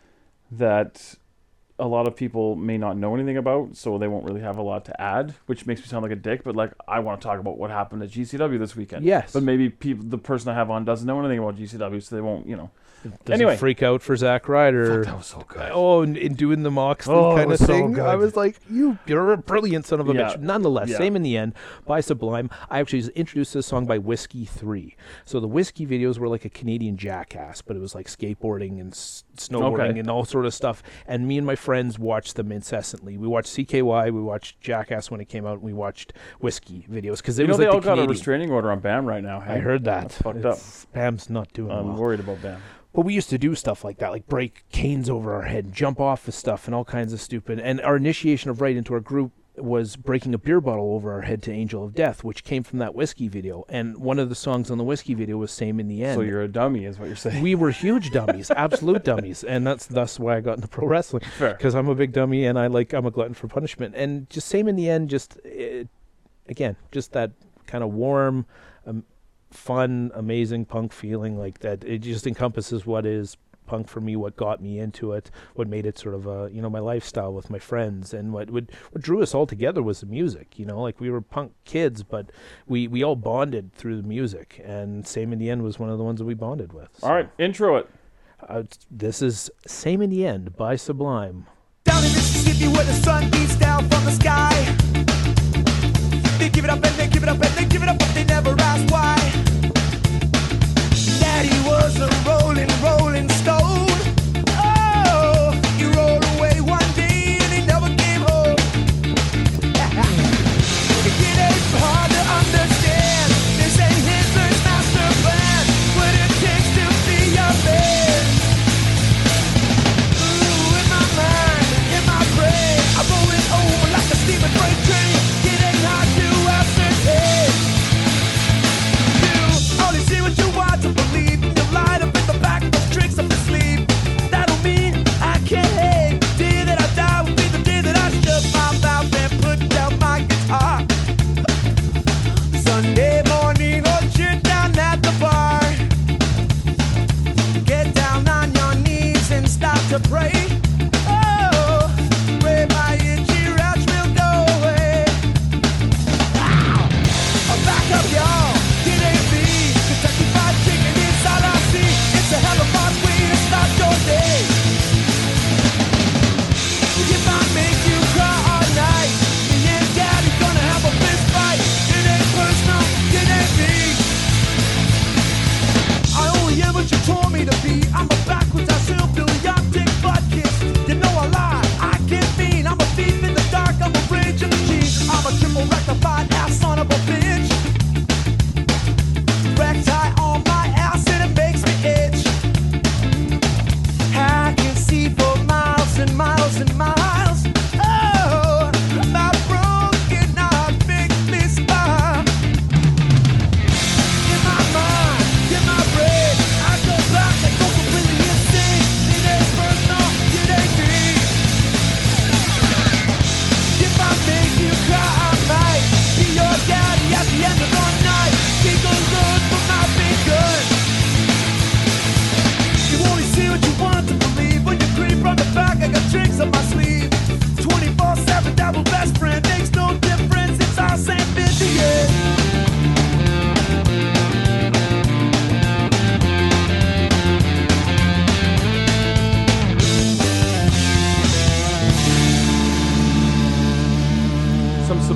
that a lot of people may not know anything about, so they won't really have a lot to add, which makes me sound like a dick, but like I want to talk about what happened at G C W this weekend. Yes. But maybe people, the person I have on doesn't know anything about G C W, so they won't, you know. though. Does Anyway. it freak out for Zack Ryder. That was so good. Oh, and, and doing the Moxley Oh, it kind of was so thing. I good. was like, you, you're a brilliant son of a Yeah. bitch. Nonetheless, Yeah. Same in the End by Sublime. I actually was introduced to this song by Whiskey three. So the Whiskey videos were like a Canadian Jackass, but it was like skateboarding and s- snowboarding Okay. and all sort of stuff. And me and my friends watched them incessantly. We watched C K Y, we watched Jackass when it came out, and we watched Whiskey videos because it You know was they like all the got a Canadian. restraining order on BAM right now. Hey? I heard that. That's fucked up. It's- Pam's not doing I'm well. worried about BAM. But we used to do stuff like that, like break canes over our head, jump off of stuff, and all kinds of stupid. And our initiation of right into our group was breaking a beer bottle over our head to Angel of Death, which came from that Whiskey video. And one of the songs on the Whiskey video was Same in the End. So you're a dummy, is what you're saying. We were huge dummies, absolute dummies, and that's that's why I got into pro wrestling, Fair. because I'm a big dummy and I like I'm a glutton for punishment. And just Same in the End, just it, again, just that kind of warm, um, fun, amazing punk feeling like that. It just encompasses what is punk for me, what got me into it, what made it sort of a, you know, my lifestyle with my friends, and what would what drew us all together was the music. You know, like we were punk kids, but we we all bonded through the music, and Same in the End was one of the ones that we bonded with. So, All right, intro it. uh, this is Same in the End by Sublime. Down in Mississippi where the sun beats down from the sky. They give it up and they give it up and they give it up, but they never ask why. Daddy was a rolling, rolling stone. Oh, he rolled away one day and he never came home. It ain't hard to understand. This ain't Hitler's master plan. What it takes to be a man. Ooh, in my mind, in my brain, I'm rolling over like a steaming freight train. It ain't hard to ascertain. You only see what you want to believe. You light up in the back of tricks up the sleeve. That don't mean I can't hate. The day that I die will be the day that I shut my mouth and put down my guitar. Sunday morning, or sit down at the bar. Get down on your knees and start to pray. Oh, pray my itchy rash will go away. Ow! Back up, y'all. It ain't me. Kentucky Fried Chicken is all I see. It's a hell of a fun way to start your day. If I make you cry all night, me and Daddy gonna have a fist fight. It ain't personal. It ain't me. I only am what you told me to be. I'm a backwards, I still Billy Optic butt kid.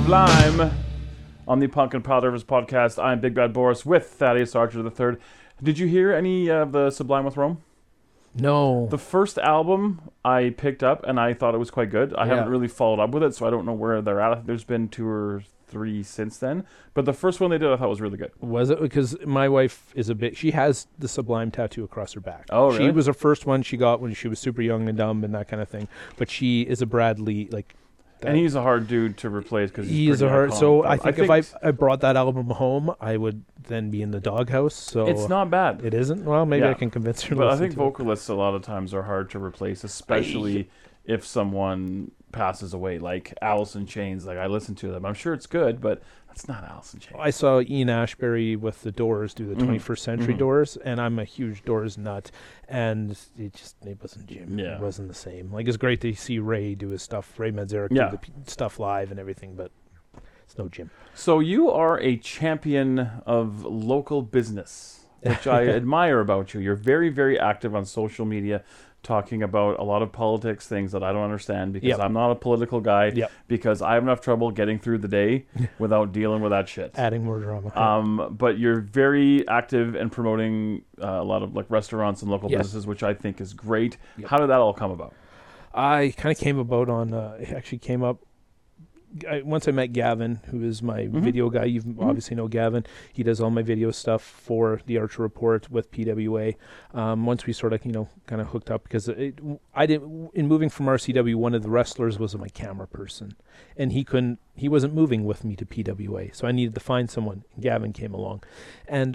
Sublime on the Punk and Pile Drivers podcast. I'm Big Bad Boris with Thaddeus Archer the third. Did you hear any of the Sublime with Rome? No. The first album I picked up and I thought it was quite good. I Yeah. haven't really followed up with it, so I don't know where they're at. I think there's been two or three since then. But the first one they did I thought was really good. Was it? Because my wife is a bit, she has the Sublime tattoo across her back. Oh, She really? was the first one she got when she was super young and dumb and that kind of thing. But she is a Bradley, like, that. And he's a hard dude to replace because he is a hard. So I think, if I, I brought that album home, I would then be in the doghouse. So it's not bad. It isn't. Well, maybe Yeah. I can convince her. To But I listen think to it. vocalists a lot of times are hard to replace, especially if someone passes away. Like Alice in Chains, like I listen to them. I'm sure it's good, but that's not Alice in Chains. I saw Ian Ashbury with the Doors do the Mhm. twenty-first Century Mhm. Doors, and I'm a huge Doors nut, and it just it wasn't Jim. Yeah. It wasn't the same. Like, it's great to see Ray do his stuff, Ray Manzarek Yeah. do the p- stuff live and everything, but it's no Jim. So you are a champion of local business, which I admire about you. You're very, very active on social media, talking about a lot of politics things that I don't understand because Yep. I'm not a political guy. Yep. Because I have enough trouble getting through the day without dealing with that shit. Adding more drama. Um, but you're very active in promoting uh, a lot of like restaurants and local Yes. businesses, which I think is great. Yep. How did that all come about? I kind of came about on, uh, it actually came up, I, once I met Gavin, who is my Mhm. video guy. You Mhm. obviously know Gavin. He does all my video stuff for the Archer Report with P W A. Um, once we sort of, you know, kind of hooked up, because it, I didn't, in moving from R C W, one of the wrestlers was my camera person, and he couldn't, he wasn't moving with me to P W A, so I needed to find someone. Gavin came along, and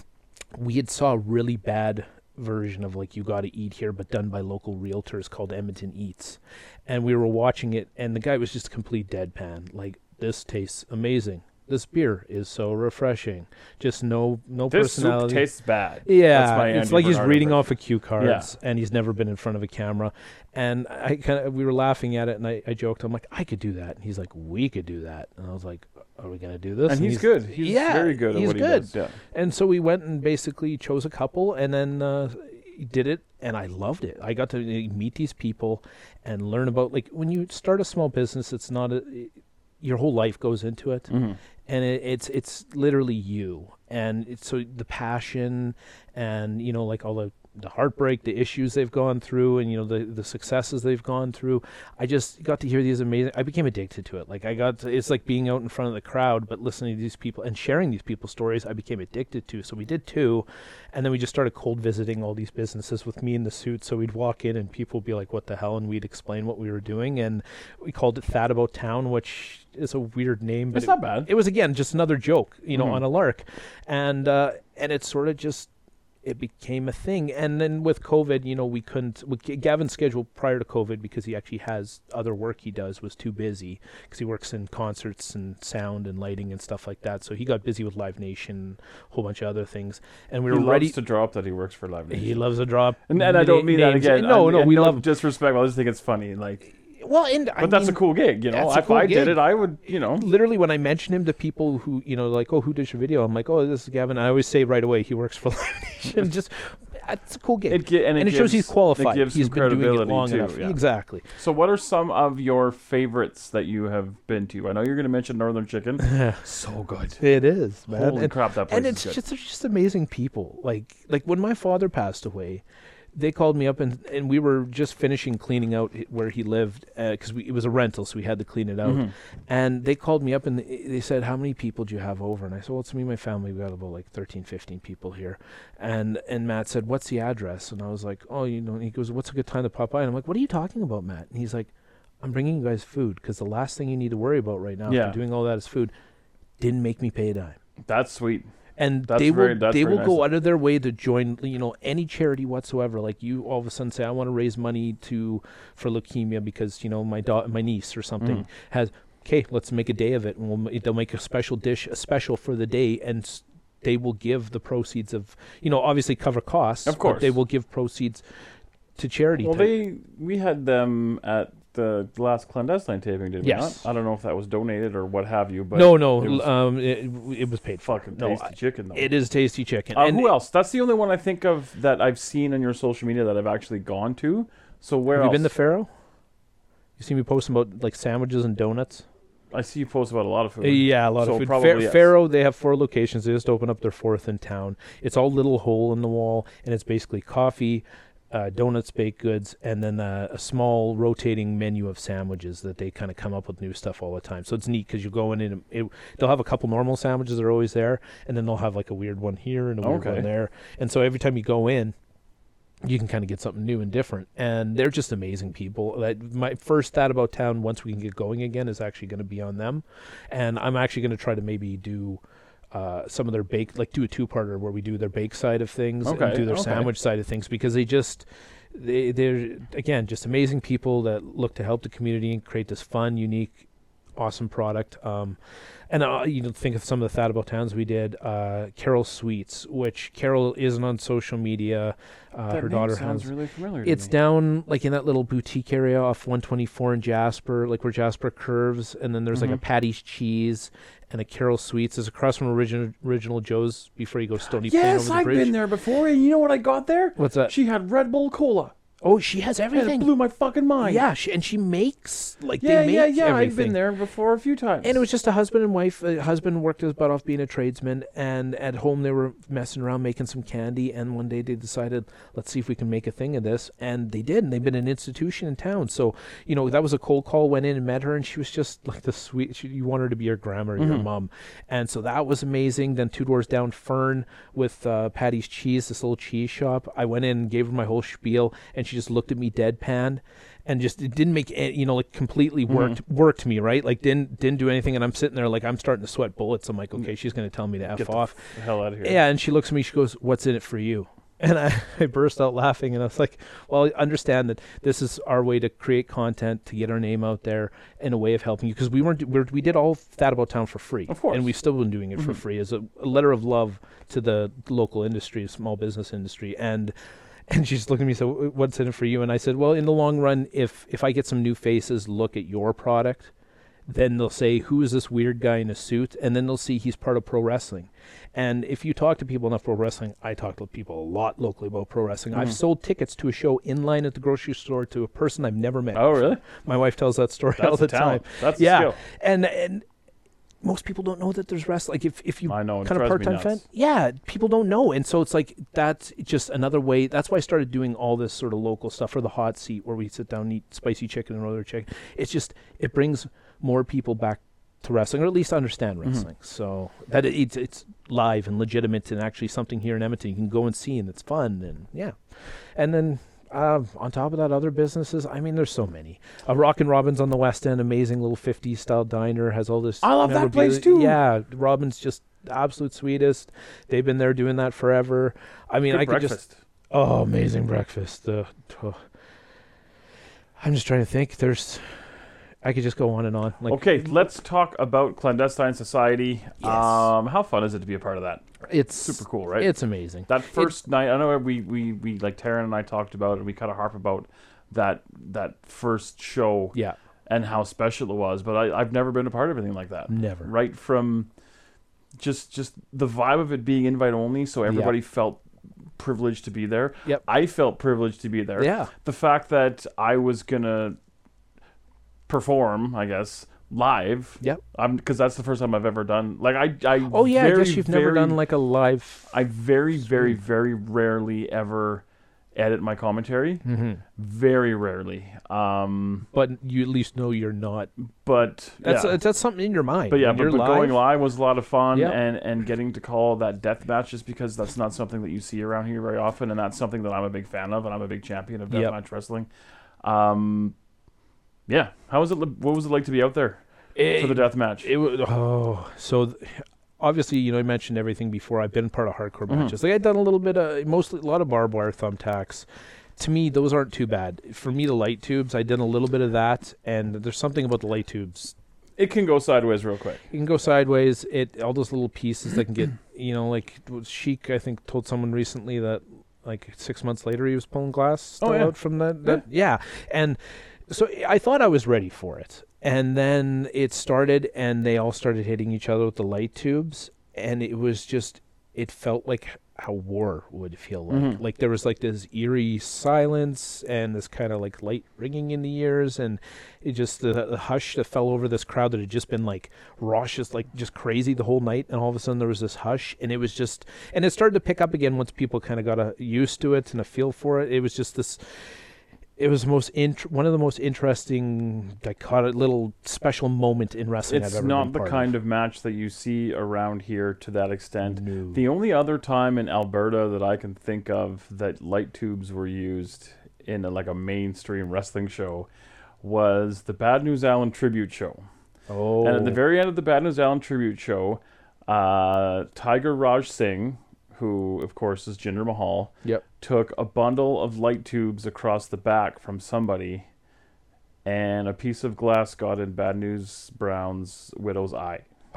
we had saw a really bad version of like You Gotta Eat Here, but done by local realtors, called Edmonton Eats. And we were watching it, and the guy was just complete deadpan. Like, this tastes amazing. This beer is so refreshing. Just no no This soup personality. tastes bad. Yeah, That's my it's Andy like he's Bernard reading impression. off of cue cards, and he's never been in front of a camera. And I kind of, we were laughing at it, and I, I joked, I'm like, I could do that. And he's like, we could do that. And I was like, are we gonna do this? And he's, good. He's yeah, very good at he's what good. he does. Yeah. And so we went and basically chose a couple, and then uh, did it, and I loved it. I got to uh, meet these people and learn about, like, when you start a small business, it's not a, your whole life goes into it, Mhm. and it, it's it's literally you, and it's so the passion, and you know, like all the the heartbreak, the issues they've gone through, and you know, the the successes they've gone through. I just got to hear these amazing. I became addicted to it. Like, I got to, it's like being out in front of the crowd, but listening to these people and sharing these people's stories. I became addicted to. So we did two, and then we just started cold visiting all these businesses with me in the suit. So we'd walk in, and people would be like, "What the hell?" And we'd explain what we were doing, and we called it Thad About Town, which is a weird name, but It's it, not bad. it was, again, just another joke, you know, Mhm. on a lark, and uh, and it sort of just. It became a thing. And then with COVID, you know, we couldn't, with G- Gavin's schedule prior to COVID, because he actually has other work he does, was too busy, because he works in concerts and sound and lighting and stuff like that. So he got busy with Live Nation, a whole bunch of other things. And we he were ready. loves to drop that he works for Live Nation. He loves a drop. and, and I don't mean that names. again. No, I, no, and we no love. disrespect. I just think it's funny. Like, Well, and but I that's mean, a cool gig, you know. that's a If cool I did gig. it, I would, you know. Literally, when I mention him to people who, you know, like, oh, who does your video? I'm like, oh, this is Gavin. I always say right away, he works for Live Nation. Just, it's a cool gig. It gi- and it, and it shows he's gives- qualified. It gives He's some been doing it credibility long too. enough. Yeah. Exactly. So, what are some of your favorites that you have been to? I know you're going to mention Northern Chicken. So good. It is, man. Holy and, crap, that place and is it's good. just they're just amazing people. Like like when my father passed away, they called me up, and, and we were just finishing cleaning out hi- where he lived, because we it was a rental, so we had to clean it out. Mhm. And they called me up, and they they said, how many people do you have over? And I said, well, it's me and my family. We got about like thirteen, fifteen people here. And and Matt said, what's the address? And I was like, oh, you know, and he goes, what's a good time to pop by? And I'm like, what are you talking about, Matt? And he's like, I'm bringing you guys food, because the last thing you need to worry about right now, Yeah. after doing all that, is food. Didn't make me pay a dime. That's sweet. And That's they will very- that's they very will go nice. out of their way to join, you know, any charity whatsoever. Like, you all of a sudden say, I want to raise money to for leukemia because, you know, my da- my niece or something Mm. has. Okay, let's make a day of it, and we'll ma- they'll make a special dish, a special for the day, and s- they will give the proceeds of, you know, obviously cover costs. Of but course. they will give proceeds to charity. Well, type. they we had them at the last clandestine taping, did we Yes. not? I don't know if that was donated or what have you, but no, no, it was um, it, it was paid for. fucking No, tasty I- chicken though. It is tasty chicken. Uh, and who else? That's the only one I think of that I've seen on your social media that I've actually gone to. So where Have you else? been to Faro? You see me posting about like sandwiches and donuts. I see you post about a lot of food. Uh, Yeah, a lot So of food. probably Fa- yes. Faro, they have four locations. They just opened up their fourth in town. It's all little hole in the wall, and it's basically coffee, uh, donuts, baked goods, and then uh, a small rotating menu of sandwiches that they kind of come up with new stuff all the time. So it's neat because you go in and it, they'll have a couple normal sandwiches that are always there, and then they'll have like a weird one here and a weird Okay. one there. And so every time you go in, you can kind of get something new and different. And they're just amazing people. That my first thought about town, once we can get going again, is actually going to be on them. And I'm actually going to try to maybe do uh, some of their bake, like do a two-parter where we do their bake side of things Okay, and do their okay. sandwich side of things, because they just, they, they're, again, just amazing people that look to help the community and create this fun, unique, awesome product. Um, and uh, you know, think of some of the Thought About Towns we did. Uh, Carol Sweets, which Carol isn't on social media. Uh, That her name daughter sounds has. really familiar. To It's me. down like in that little boutique area off one twenty-four in Jasper, like where Jasper curves, and then there's like a Mhm. Patty's Cheese and a Carol Sweets. It's across from original original Joe's before you go Stony Plain Yes, over the I've bridge. been there before, and you know what I got there? What's that? She had Red Bull Cola. Oh, she has And everything. it blew my fucking mind. Yeah, she, and she makes like yeah, they make yeah, yeah. everything. I've been there before a few times. And it was just a husband and wife. Uh, husband worked his butt off being a tradesman, and at home they were messing around making some candy. And one day they decided, let's see if we can make a thing of this. And they did. And they've been an institution in town. So, you know, that was a cold call. Went in and met her, and she was just like the sweet. She, you want her to be your grandma or your Mhm. mom. And so that was amazing. Then two doors down, Fern with uh, Patty's Cheese, this little cheese shop. I went in and gave her my whole spiel, and she just looked at me deadpan and just it didn't make any, you know, like completely worked worked me, right? Like didn't didn't do anything, and I'm sitting there like I'm starting to sweat bullets. I'm like, okay, she's going to tell me to F Get the off. f- hell out of here. Yeah, and she looks at me, she goes, "What's in it for you?" And I, I burst out laughing, and I was like, well, understand that this is our way to create content, to get our name out there in a way of helping you, because we weren't we, were, we did all That About Town for free, Of course. and we've still been doing it for Mhm. free as a, a letter of love to the local industry, small business industry. And and she's looking at me, so what's in it for you? And I said, well, in the long run, if if I get some new faces look at your product, then they'll say, who is this weird guy in a suit? And then they'll see he's part of pro wrestling. And if you talk to people enough pro wrestling, I talk to people a lot locally about pro wrestling. I've Mhm. sold tickets to a show in line at the grocery store to a person I've never met. Oh, really? My wife tells that story all That's the a talent. time. That's a Yeah. skill. And and most people don't know that there's wrestling. Like if, if you I know. It kind of drives me part-time fan, nuts. yeah, people don't know. And so it's like that's just another way. That's why I started doing all this sort of local stuff for the hot seat where we sit down and eat spicy chicken and other chicken. It's just it brings more people back to wrestling, or at least understand Mm-hmm. wrestling. So that it, it's it's live and legitimate and actually something here in Edmonton you can go and see, and it's fun. And yeah, and then uh, on top of that, other businesses. I mean, there's so many. Uh, Rockin' Robin's on the West End, amazing little fifties style diner, has all this. I love that place, memorabilia. too. Yeah, Robin's just the absolute sweetest. They've been there doing that forever. I mean, Good I could breakfast. just oh, amazing breakfast. Uh, oh. I'm just trying to think. There's. I could just go on and on. Like Okay, let's talk about Clandestine Society. Yes. Um, how fun is it to be a part of that? it's Super cool, right? It's amazing. That first night, I know we, we, we like Taryn and I talked about it, and we kind of harp about that that first show Yeah, and how special it was. But I, I've never been a part of anything like that. never. Right from just just the vibe of it being invite only, so everybody felt privileged to be there. Yep. I felt privileged to be there. Yeah. The fact that I was gonna perform, I guess, live. Yep. I'm because that's the first time I've ever done. Like I, I. Oh yeah, very, I guess you've never very- done like a live. I very, very, very rarely ever edit my commentary. Mm-hmm. Very rarely. Um, But you at least know you're not. but That's yeah. that's something in your mind. But yeah, When but, you're but live, going live was a lot of fun, Yeah. and, and getting to call that death match just because that's not something that you see around here very often, and that's something that I'm a big fan of, and I'm a big champion of Yep. deathmatch wrestling. Um, yeah, how was it? li- What was it like to be out there it, for the death match? It was oh so. Th- obviously, you know, I mentioned everything before. I've been part of hardcore Mhm. matches. Like I've done a little bit of mostly a lot of barbed wire thumbtacks. To me, those aren't too bad. For me, the light tubes, I did a little bit of that, and there's something about the light tubes. It can go sideways real quick. You can go sideways. It all those little pieces that can get, you know, like Sheik. I think told someone recently that like six months later he was pulling glass still Oh, yeah. out from that. that yeah. and so I thought I was ready for it, and then it started, and they all started hitting each other with the light tubes, and it was just it felt like how war would feel like. Mhm. Like there was like this eerie silence and this kind of like light ringing in the ears, and it just the, the hush that fell over this crowd that had just been like raucous, like just crazy the whole night, and all of a sudden there was this hush, and it was just, and it started to pick up again once people kind of got a, used to it and a feel for it. It was just this. It was most int- one of the most interesting, dichotic, little special moment in wrestling It's I've ever not been the part kind of. of match that you see around here to that extent. No. The only other time in Alberta that I can think of that light tubes were used in a, like a mainstream wrestling show was the Bad News Allen tribute show. Oh, And at the very end of the Bad News Allen tribute show, uh, Tiger Raj Singh, who of course is Jinder Mahal, yep. took a bundle of light tubes across the back from somebody, and a piece of glass got in Bad News Brown's widow's eye.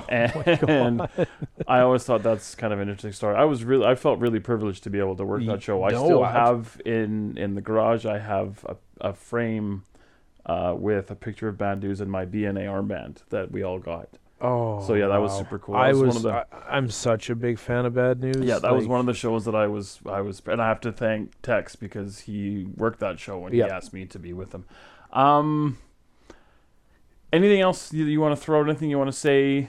And I always thought that's kind of an interesting story. I was really, I felt really privileged to be able to work Ye- that show. I no, still I- have in in the garage. I have a, a frame uh, with a picture of Bad News and my B N A armband that we all got. Oh, So, yeah, that was wow. super cool. That I was was. one of the- I, I'm such a big fan of Bad News. Yeah, that was like- one of the shows that I was, I was, and I have to thank Tex because he worked that show and Yeah. he asked me to be with him. Um, anything else you, you want to throw? Anything you want to say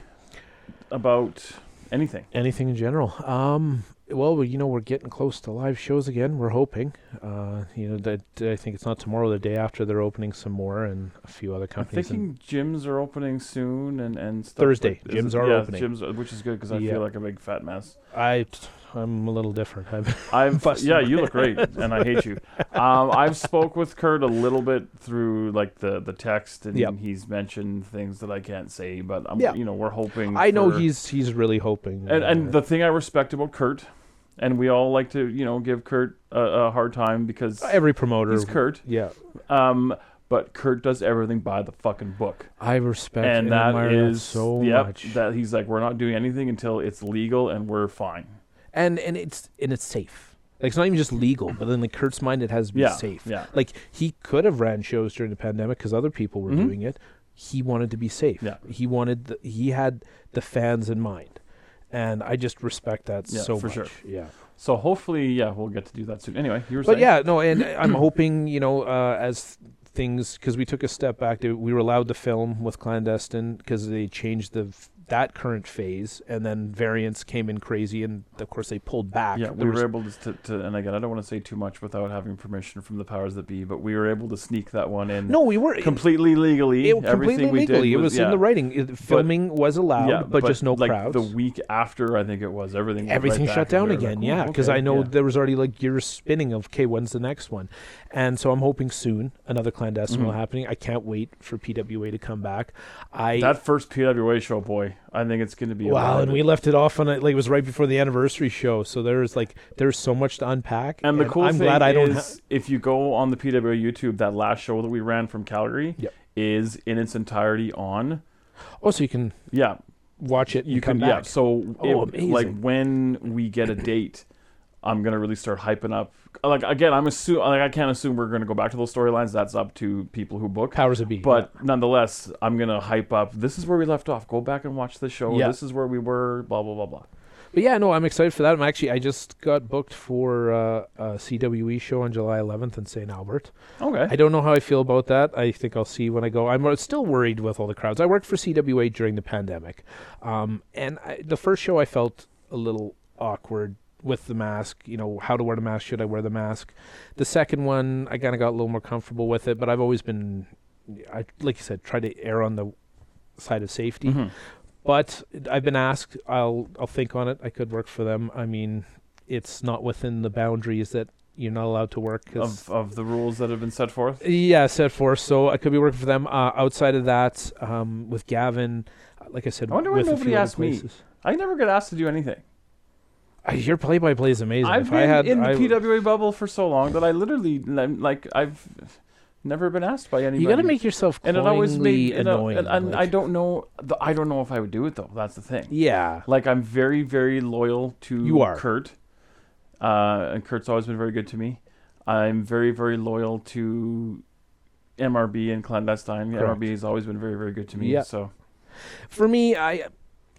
about anything? anything in general. Um, well, we- you know, we're getting close to live shows again. We're hoping. Uh, you know, that I think it's not tomorrow, the day after they're opening some more, and a few other I'm companies. and- thinking gyms are opening soon and and stuff. Thursday, like- is gyms it- are yeah, opening. Gyms, are- which is good because I Yeah. feel like a big fat mess. I, I'm a little different. I'm I've busted yeah, my- you look great, and I hate you. Um, I've spoke with Kurt a little bit through like the, the text, and Yep. he's mentioned things that I can't say, but I'm Yeah. you know we're hoping. I know for- he's he's really hoping. and uh, and the thing I respect about Kurt, and we all like to you know give Kurt a, a hard time because every promoter. he's Kurt. Yeah, Um, but Kurt does everything by the fucking book. I respect and and that admire that is so yep, much. that he's like we're not doing anything until it's legal and we're fine. and and it's and it's safe. Like it's not even just legal, but in like Kurt's mind, it has to be Yeah, safe. yeah. Like he could have ran shows during the pandemic because other people were Mhm. doing it. He wanted to be safe. Yeah. He wanted. The, he had the fans in mind, and I just respect that Yeah, so for much. sure. Yeah. So hopefully, yeah, we'll get to do that soon. Anyway, you were But saying. yeah, no, and I'm hoping, you know, uh, as things, because we took a step back, to, we were allowed to film with Clandestine because they changed the that current phase, and then Variants came in crazy, and of course they pulled back. Yeah, There we was- were able to, to, to, and again, I don't want to say too much without having permission from the powers that be, but we were able to sneak that one in. No, we were completely legally. It, completely Everything we legally. did It was yeah. in the writing. It, filming was allowed, Yeah, but, just no like crowds. the week after, I think it was everything. went Everything right shut back, and down we were again. like, yeah, "Ooh, because okay, I know yeah." there was already like years spinning of, okay, when's the next one? And so I'm hoping soon another Clandestine will Mhm. happening. I can't wait for P W A to come back. I that first P W A show, boy, I think it's going to be. a Wow, lot. and we left it off on it like it was right before the anniversary show. So there's like there's so much to unpack. And the cool I'm thing glad I don't. is, if you go on the P W A YouTube, that last show that we ran from Calgary Yep. is in its entirety on. Ha- oh, so you can Yeah, watch it. And you come can. Yeah, back. so Oh, it- like amazing. when we get a date, I'm gonna really start hyping up. Like again, I'm assume like I can't assume we're gonna go back to those storylines. That's up to people who book. Powers of be. But nonetheless, I'm gonna hype up. This is where we left off. Go back and watch the show. Yeah. This is where we were. Blah blah blah blah. But yeah, no, I'm excited for that. I'm actually I just got booked for uh, a C W E show on July eleventh in Saint Albert. Okay. I don't know how I feel about that. I think I'll see when I go. I'm uh, still worried with all the crowds. I worked for C W A during the pandemic, um, and I, the first show I felt a little awkward with the mask. You know, how to wear the mask? Should I wear the mask? The second one, I kind of got a little more comfortable with it. But I've always been, I like you said, try to err on the side of safety. Mhm. But I've been asked. I'll I'll think on it. I could work for them. I mean, it's not within the boundaries that you're not allowed to work. 'Cause Of of the rules that have been set forth. yeah, set forth. So I could be working for them. Uh, outside of that, um, with Gavin, uh, like I said, I wonder why with a nobody few other asked me. places. I never get asked to do anything. Uh, your play-by-play is amazing. I've if been I had, in I, the P W A bubble for so long that I literally like I've never been asked by anybody. you got to make yourself and it always made cloyingly and, uh, annoying. and, and I like- don't know. The, I don't know if I would do it though. That's the thing. Yeah, Like I'm very very loyal to You are. Kurt, uh, and Kurt's always been very good to me. I'm very very loyal to M R B and Clandestine. M R B has always been very very good to me. Yeah. So for me, I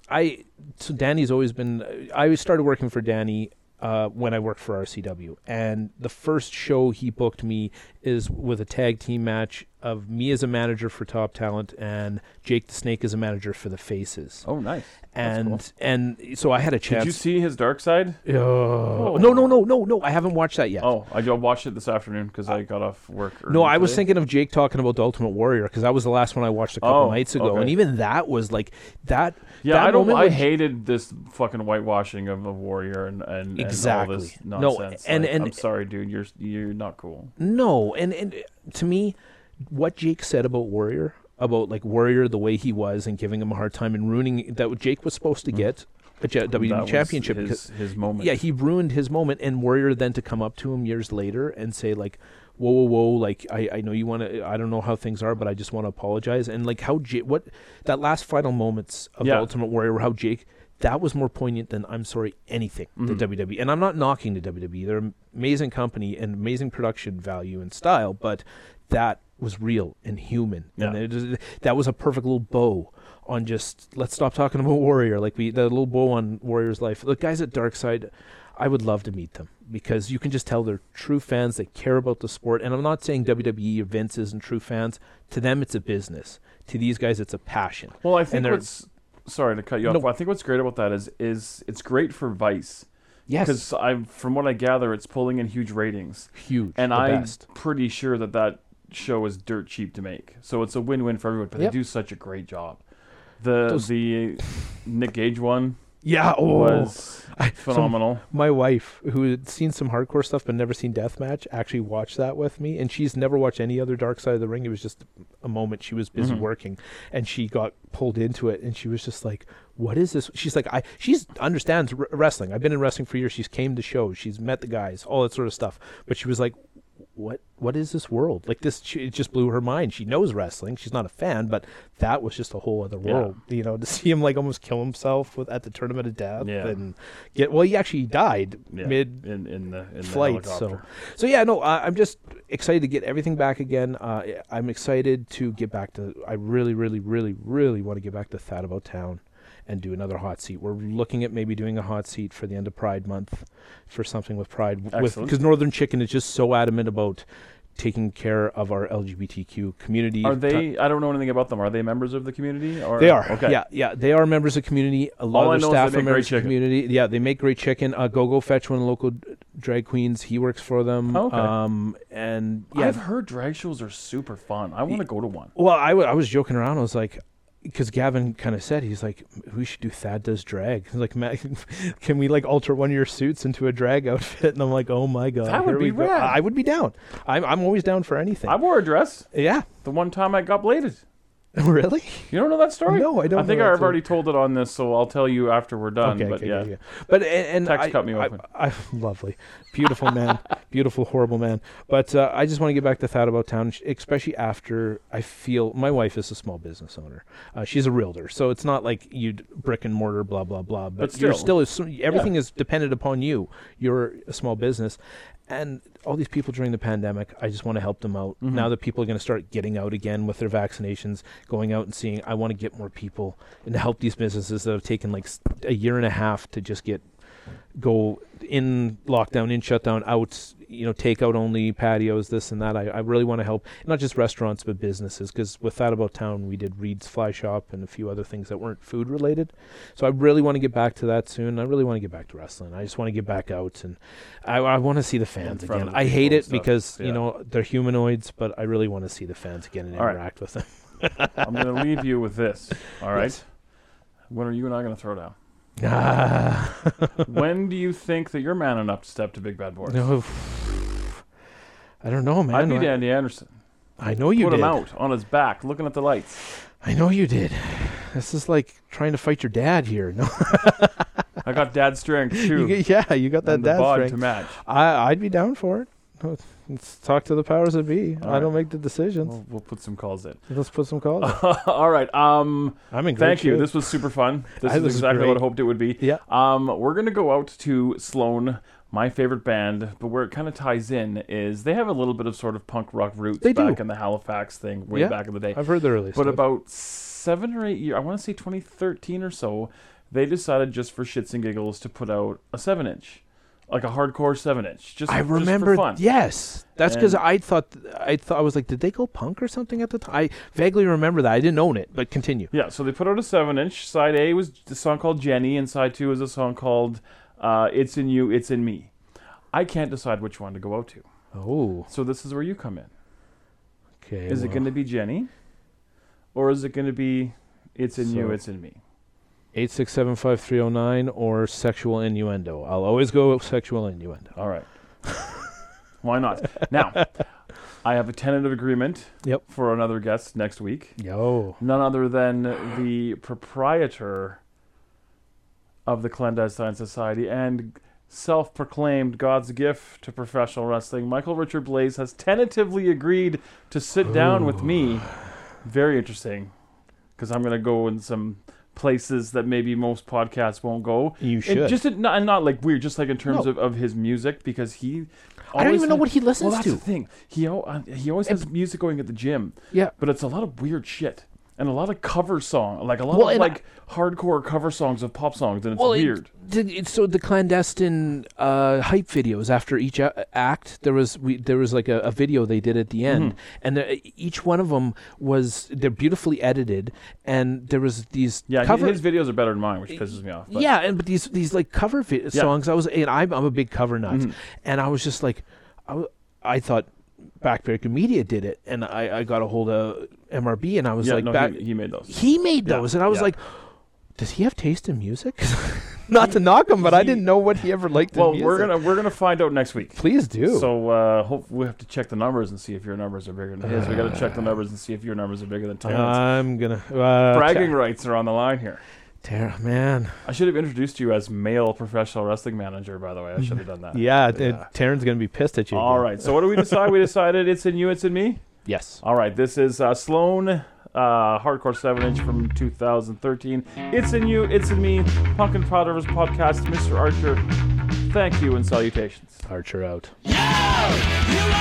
I so Danny's always been. I started working for Danny uh, when I worked for R C W, and the first show he booked me is with a tag team match of me as a manager for Top Talent and Jake the Snake as a manager for the Faces. Oh, nice. And That's cool. and so I had a chance. Did you see his dark side? Oh. No, no, no, no, no. I haven't watched that yet. Oh, I watched it this afternoon because I got off work early No, I was today. thinking of Jake talking about the Ultimate Warrior because that was the last one I watched a couple Oh, nights ago, okay. and even that was like that. Yeah, that I don't. moment I when- hated this fucking whitewashing of a warrior and and, Exactly. and all this No, nonsense. and- Like, and- I'm sorry, dude. You're you're not cool. No, and and to me, what Jake said about Warrior, about like Warrior the way he was, and giving him a hard time and ruining that what Jake was supposed to get a J- W W E That was championship. his, because, his moment. yeah, he ruined his moment, and Warrior then to come up to him years later and say like, "Whoa, whoa, whoa! Like I, I know you want to. I don't know how things are, but I just want to apologize." And like how Jake, what that last final moments of Yeah. the Ultimate Warrior, were how Jake. That was more poignant than I'm sorry anything the Mhm. W W E, and I'm not knocking the W W E. They're an amazing company and amazing production value and style, but that was real and human, and Yeah. it was, that was a perfect little bow on just let's stop talking about Warrior, like we the little bow on Warrior's life. The guys at Darkside, I would love to meet them because you can just tell they're true fans. They care about the sport, and I'm not saying W W E or Vince isn't true fans. To them, it's a business. To these guys, it's a passion. Well, I And think they're- what's sorry to cut you off. No. I think what's great about that is is it's great for Vice Yes, because I, from what I gather, it's pulling in huge ratings, huge, and the I'm best. pretty sure that that show is dirt cheap to make. So it's a win-win for everyone. But Yep. they do such a great job. The Those- the Nick Gage one Yeah, oh, was I- phenomenal. My wife, who had seen some hardcore stuff but never seen Deathmatch, actually watched that with me, and she's never watched any other Dark Side of the Ring. It was just a moment she was busy Mhm. working, and she got pulled into it, and she was just like, "What is this?" She's like, "I." She's understands r- wrestling. I've been in wrestling for years. She's came to shows. She's met the guys, all that sort of stuff. But she was like, "What? What is this world? Like this?" She, it just blew her mind. She knows wrestling. She's not a fan, but that was just a whole other Yeah. world. You know, to see him like almost kill himself with at the Tournament of Death, Yeah. and get well, he actually died Yeah, mid in in the in flight. the So, helicopter. so yeah, no, I, I'm just excited to get everything back again. Uh, I'm excited to get back to. I really, really, really, really want to get back to That About Town and do another hot seat. We're looking at maybe doing a hot seat for the end of Pride Month for something with Pride, with Excellent. because Northern Chicken is just so adamant about taking care of our L G B T Q community. Are they? I don't know anything about them. Are they members of the community? Or They are. Okay. Yeah, yeah. They are members of the community. A lot All I of know their is staff they are make great members of the chicken. community. Yeah, they make great chicken. Uh, Go Go Fetch, one of the local d- drag queens, he works for them. Oh, okay. Um, and yeah, I've heard drag shows are super fun. I want to go to one. well, I, w- I was joking around. I was like, because Gavin kind of said, he's like, we should do Thad Does Drag. He's like, "Matt, can we like alter one of your suits into a drag outfit? And I'm like, oh my God. That would here be we go." rad. I would be down. I'm, I'm always down for anything. I wore a dress yeah. the one time I got bladed. Really? You don't know that story? No, I don't I think know that I've story. already told it on this, so I'll tell you after we're done. Okay, but okay, yeah. okay, yeah. But and, and Text I, cut me I- open. I, lovely, beautiful man, beautiful, horrible man. But uh, I just want to get back to That About Town, sh- especially after I feel my wife is a small business owner. Uh, she's a realtor, so it's not like you brick and mortar, blah blah blah. But, But you're still. still is everything is dependent upon you. You're a small business. And all these people during the pandemic, I just want to help them out. Mhm. Now that people are going to start getting out again with their vaccinations, going out and seeing, I want to get more people and to help these businesses that have taken like s- a year and a half to just get go in lockdown, in shutdown, out, you know, takeout only, patios, this and that. I, I really want to help not just restaurants but businesses, because with That About Town, we did Reed's Fly Shop and a few other things that weren't food related. So I really want to get back to that soon. I really want to get back to wrestling. I just want to get back out, and I, I want to see the fans front again. of the I people hate and it stuff. because Yeah. you know they're humanoids, but I really want to see the fans again and All right. interact with them. I'm going to leave you with this. All right. Yes. When are you and I going to throw down? Ah. When do you think that you're man enough to step to Big Bad Boys? No, I don't know, man. I beat I, Andy Anderson. I know you Put did. him out on his back, looking at the lights. I know you did. This is like trying to fight your dad here. No, I got dad strength you, too. get- yeah, you got that and the dad bod strength. to match. I, I'd be down for it. Let's talk to the powers that be. All I right. don't make the decisions. We'll, we'll put some calls in. Let's put some calls. in. All right. Um, I'm in great thank you. shape. This was super fun. This I- is this is exactly what I great. hoped it would be. Yeah. Um, we're gonna go out to Sloan, my favorite band, but where it kind of ties in is they have a little bit of sort of punk rock roots They back do. in the Halifax thing way Yeah. back in the day. I've heard the early But stuff. about seven or eight years, I want to say twenty thirteen or so, they decided just for shits and giggles to put out a seven inch, like a hardcore seven inch. Just I just remember. for fun. Yes, that's because And- I thought I thought I was like, did they go punk or something at the time? I vaguely remember that. I didn't own it, but continue. Yeah, so they put out a seven inch. Side A was a song called Jenny, and side two was a song called uh, It's in You, It's in Me. I can't decide which one to go out to. Oh, So this is where you come in. okay. Is it well, going to be Jenny? Or is it going to be It's in You, So- It's in Me? eight six seven five three zero nine or sexual innuendo? I'll always go with sexual innuendo. All right. Why not? Now, I have a tentative agreement Yep. for another guest next week. Yo. None other than the proprietor of the Clandestine Society and self-proclaimed God's gift to professional wrestling, Michael Richard Blaze, has tentatively agreed to sit down with me. Very interesting, because I'm going to go in some places that maybe most podcasts won't go. You And should. just in, not, and not like weird, just like in terms No. of, of his music, because he. I don't always even know had- what he listens well, that's to. the thing. He al- uh, he always has music going at the gym, Yeah. but it's a lot of weird shit and a lot of cover song, like a lot Well, of and like hardcore cover songs of pop songs, and it's Well, it- weird. the- it's so the clandestine uh, hype videos after each a- act, there was we there was like a, a video they did at the end, Mm-hmm. and the, each one of them was they're beautifully edited, and there was these Yeah, cover. his videos are better than mine, which pisses me off. But Yeah, and but these these like cover vi- songs, I was and I'm I'm a big cover nut, Mhm. and I was just like, I, w- I thought Backbreaker Media did it, and I, I got a hold of M R B, and I was yeah, like, no, back, he, he made those. he made Yeah, those, and I was yeah. like, does he have taste in music? Not to knock him, but I he- didn't know what he ever liked in Well, music. we're gonna we're gonna find out next week. Please do. So uh, hope we have to check the numbers and see if your numbers are bigger than his. We got to check the numbers and see if your numbers are bigger than Terrence. I'm gonna uh, Bragging rights are on the line here. Tara, man. I should have introduced you as male professional wrestling manager. By the way, I should have done that. Yeah, Yeah. uh, Taryn's gonna be pissed at you. All again. right. So what do we decide? We decided it's in you, it's in me. Yes. All right. This is uh, Sloan, uh, Hardcore seven inch from two thousand thirteen. It's in you, it's in me. Punk and Proud Rivers podcast. Mister Archer, thank you and salutations. Archer out. You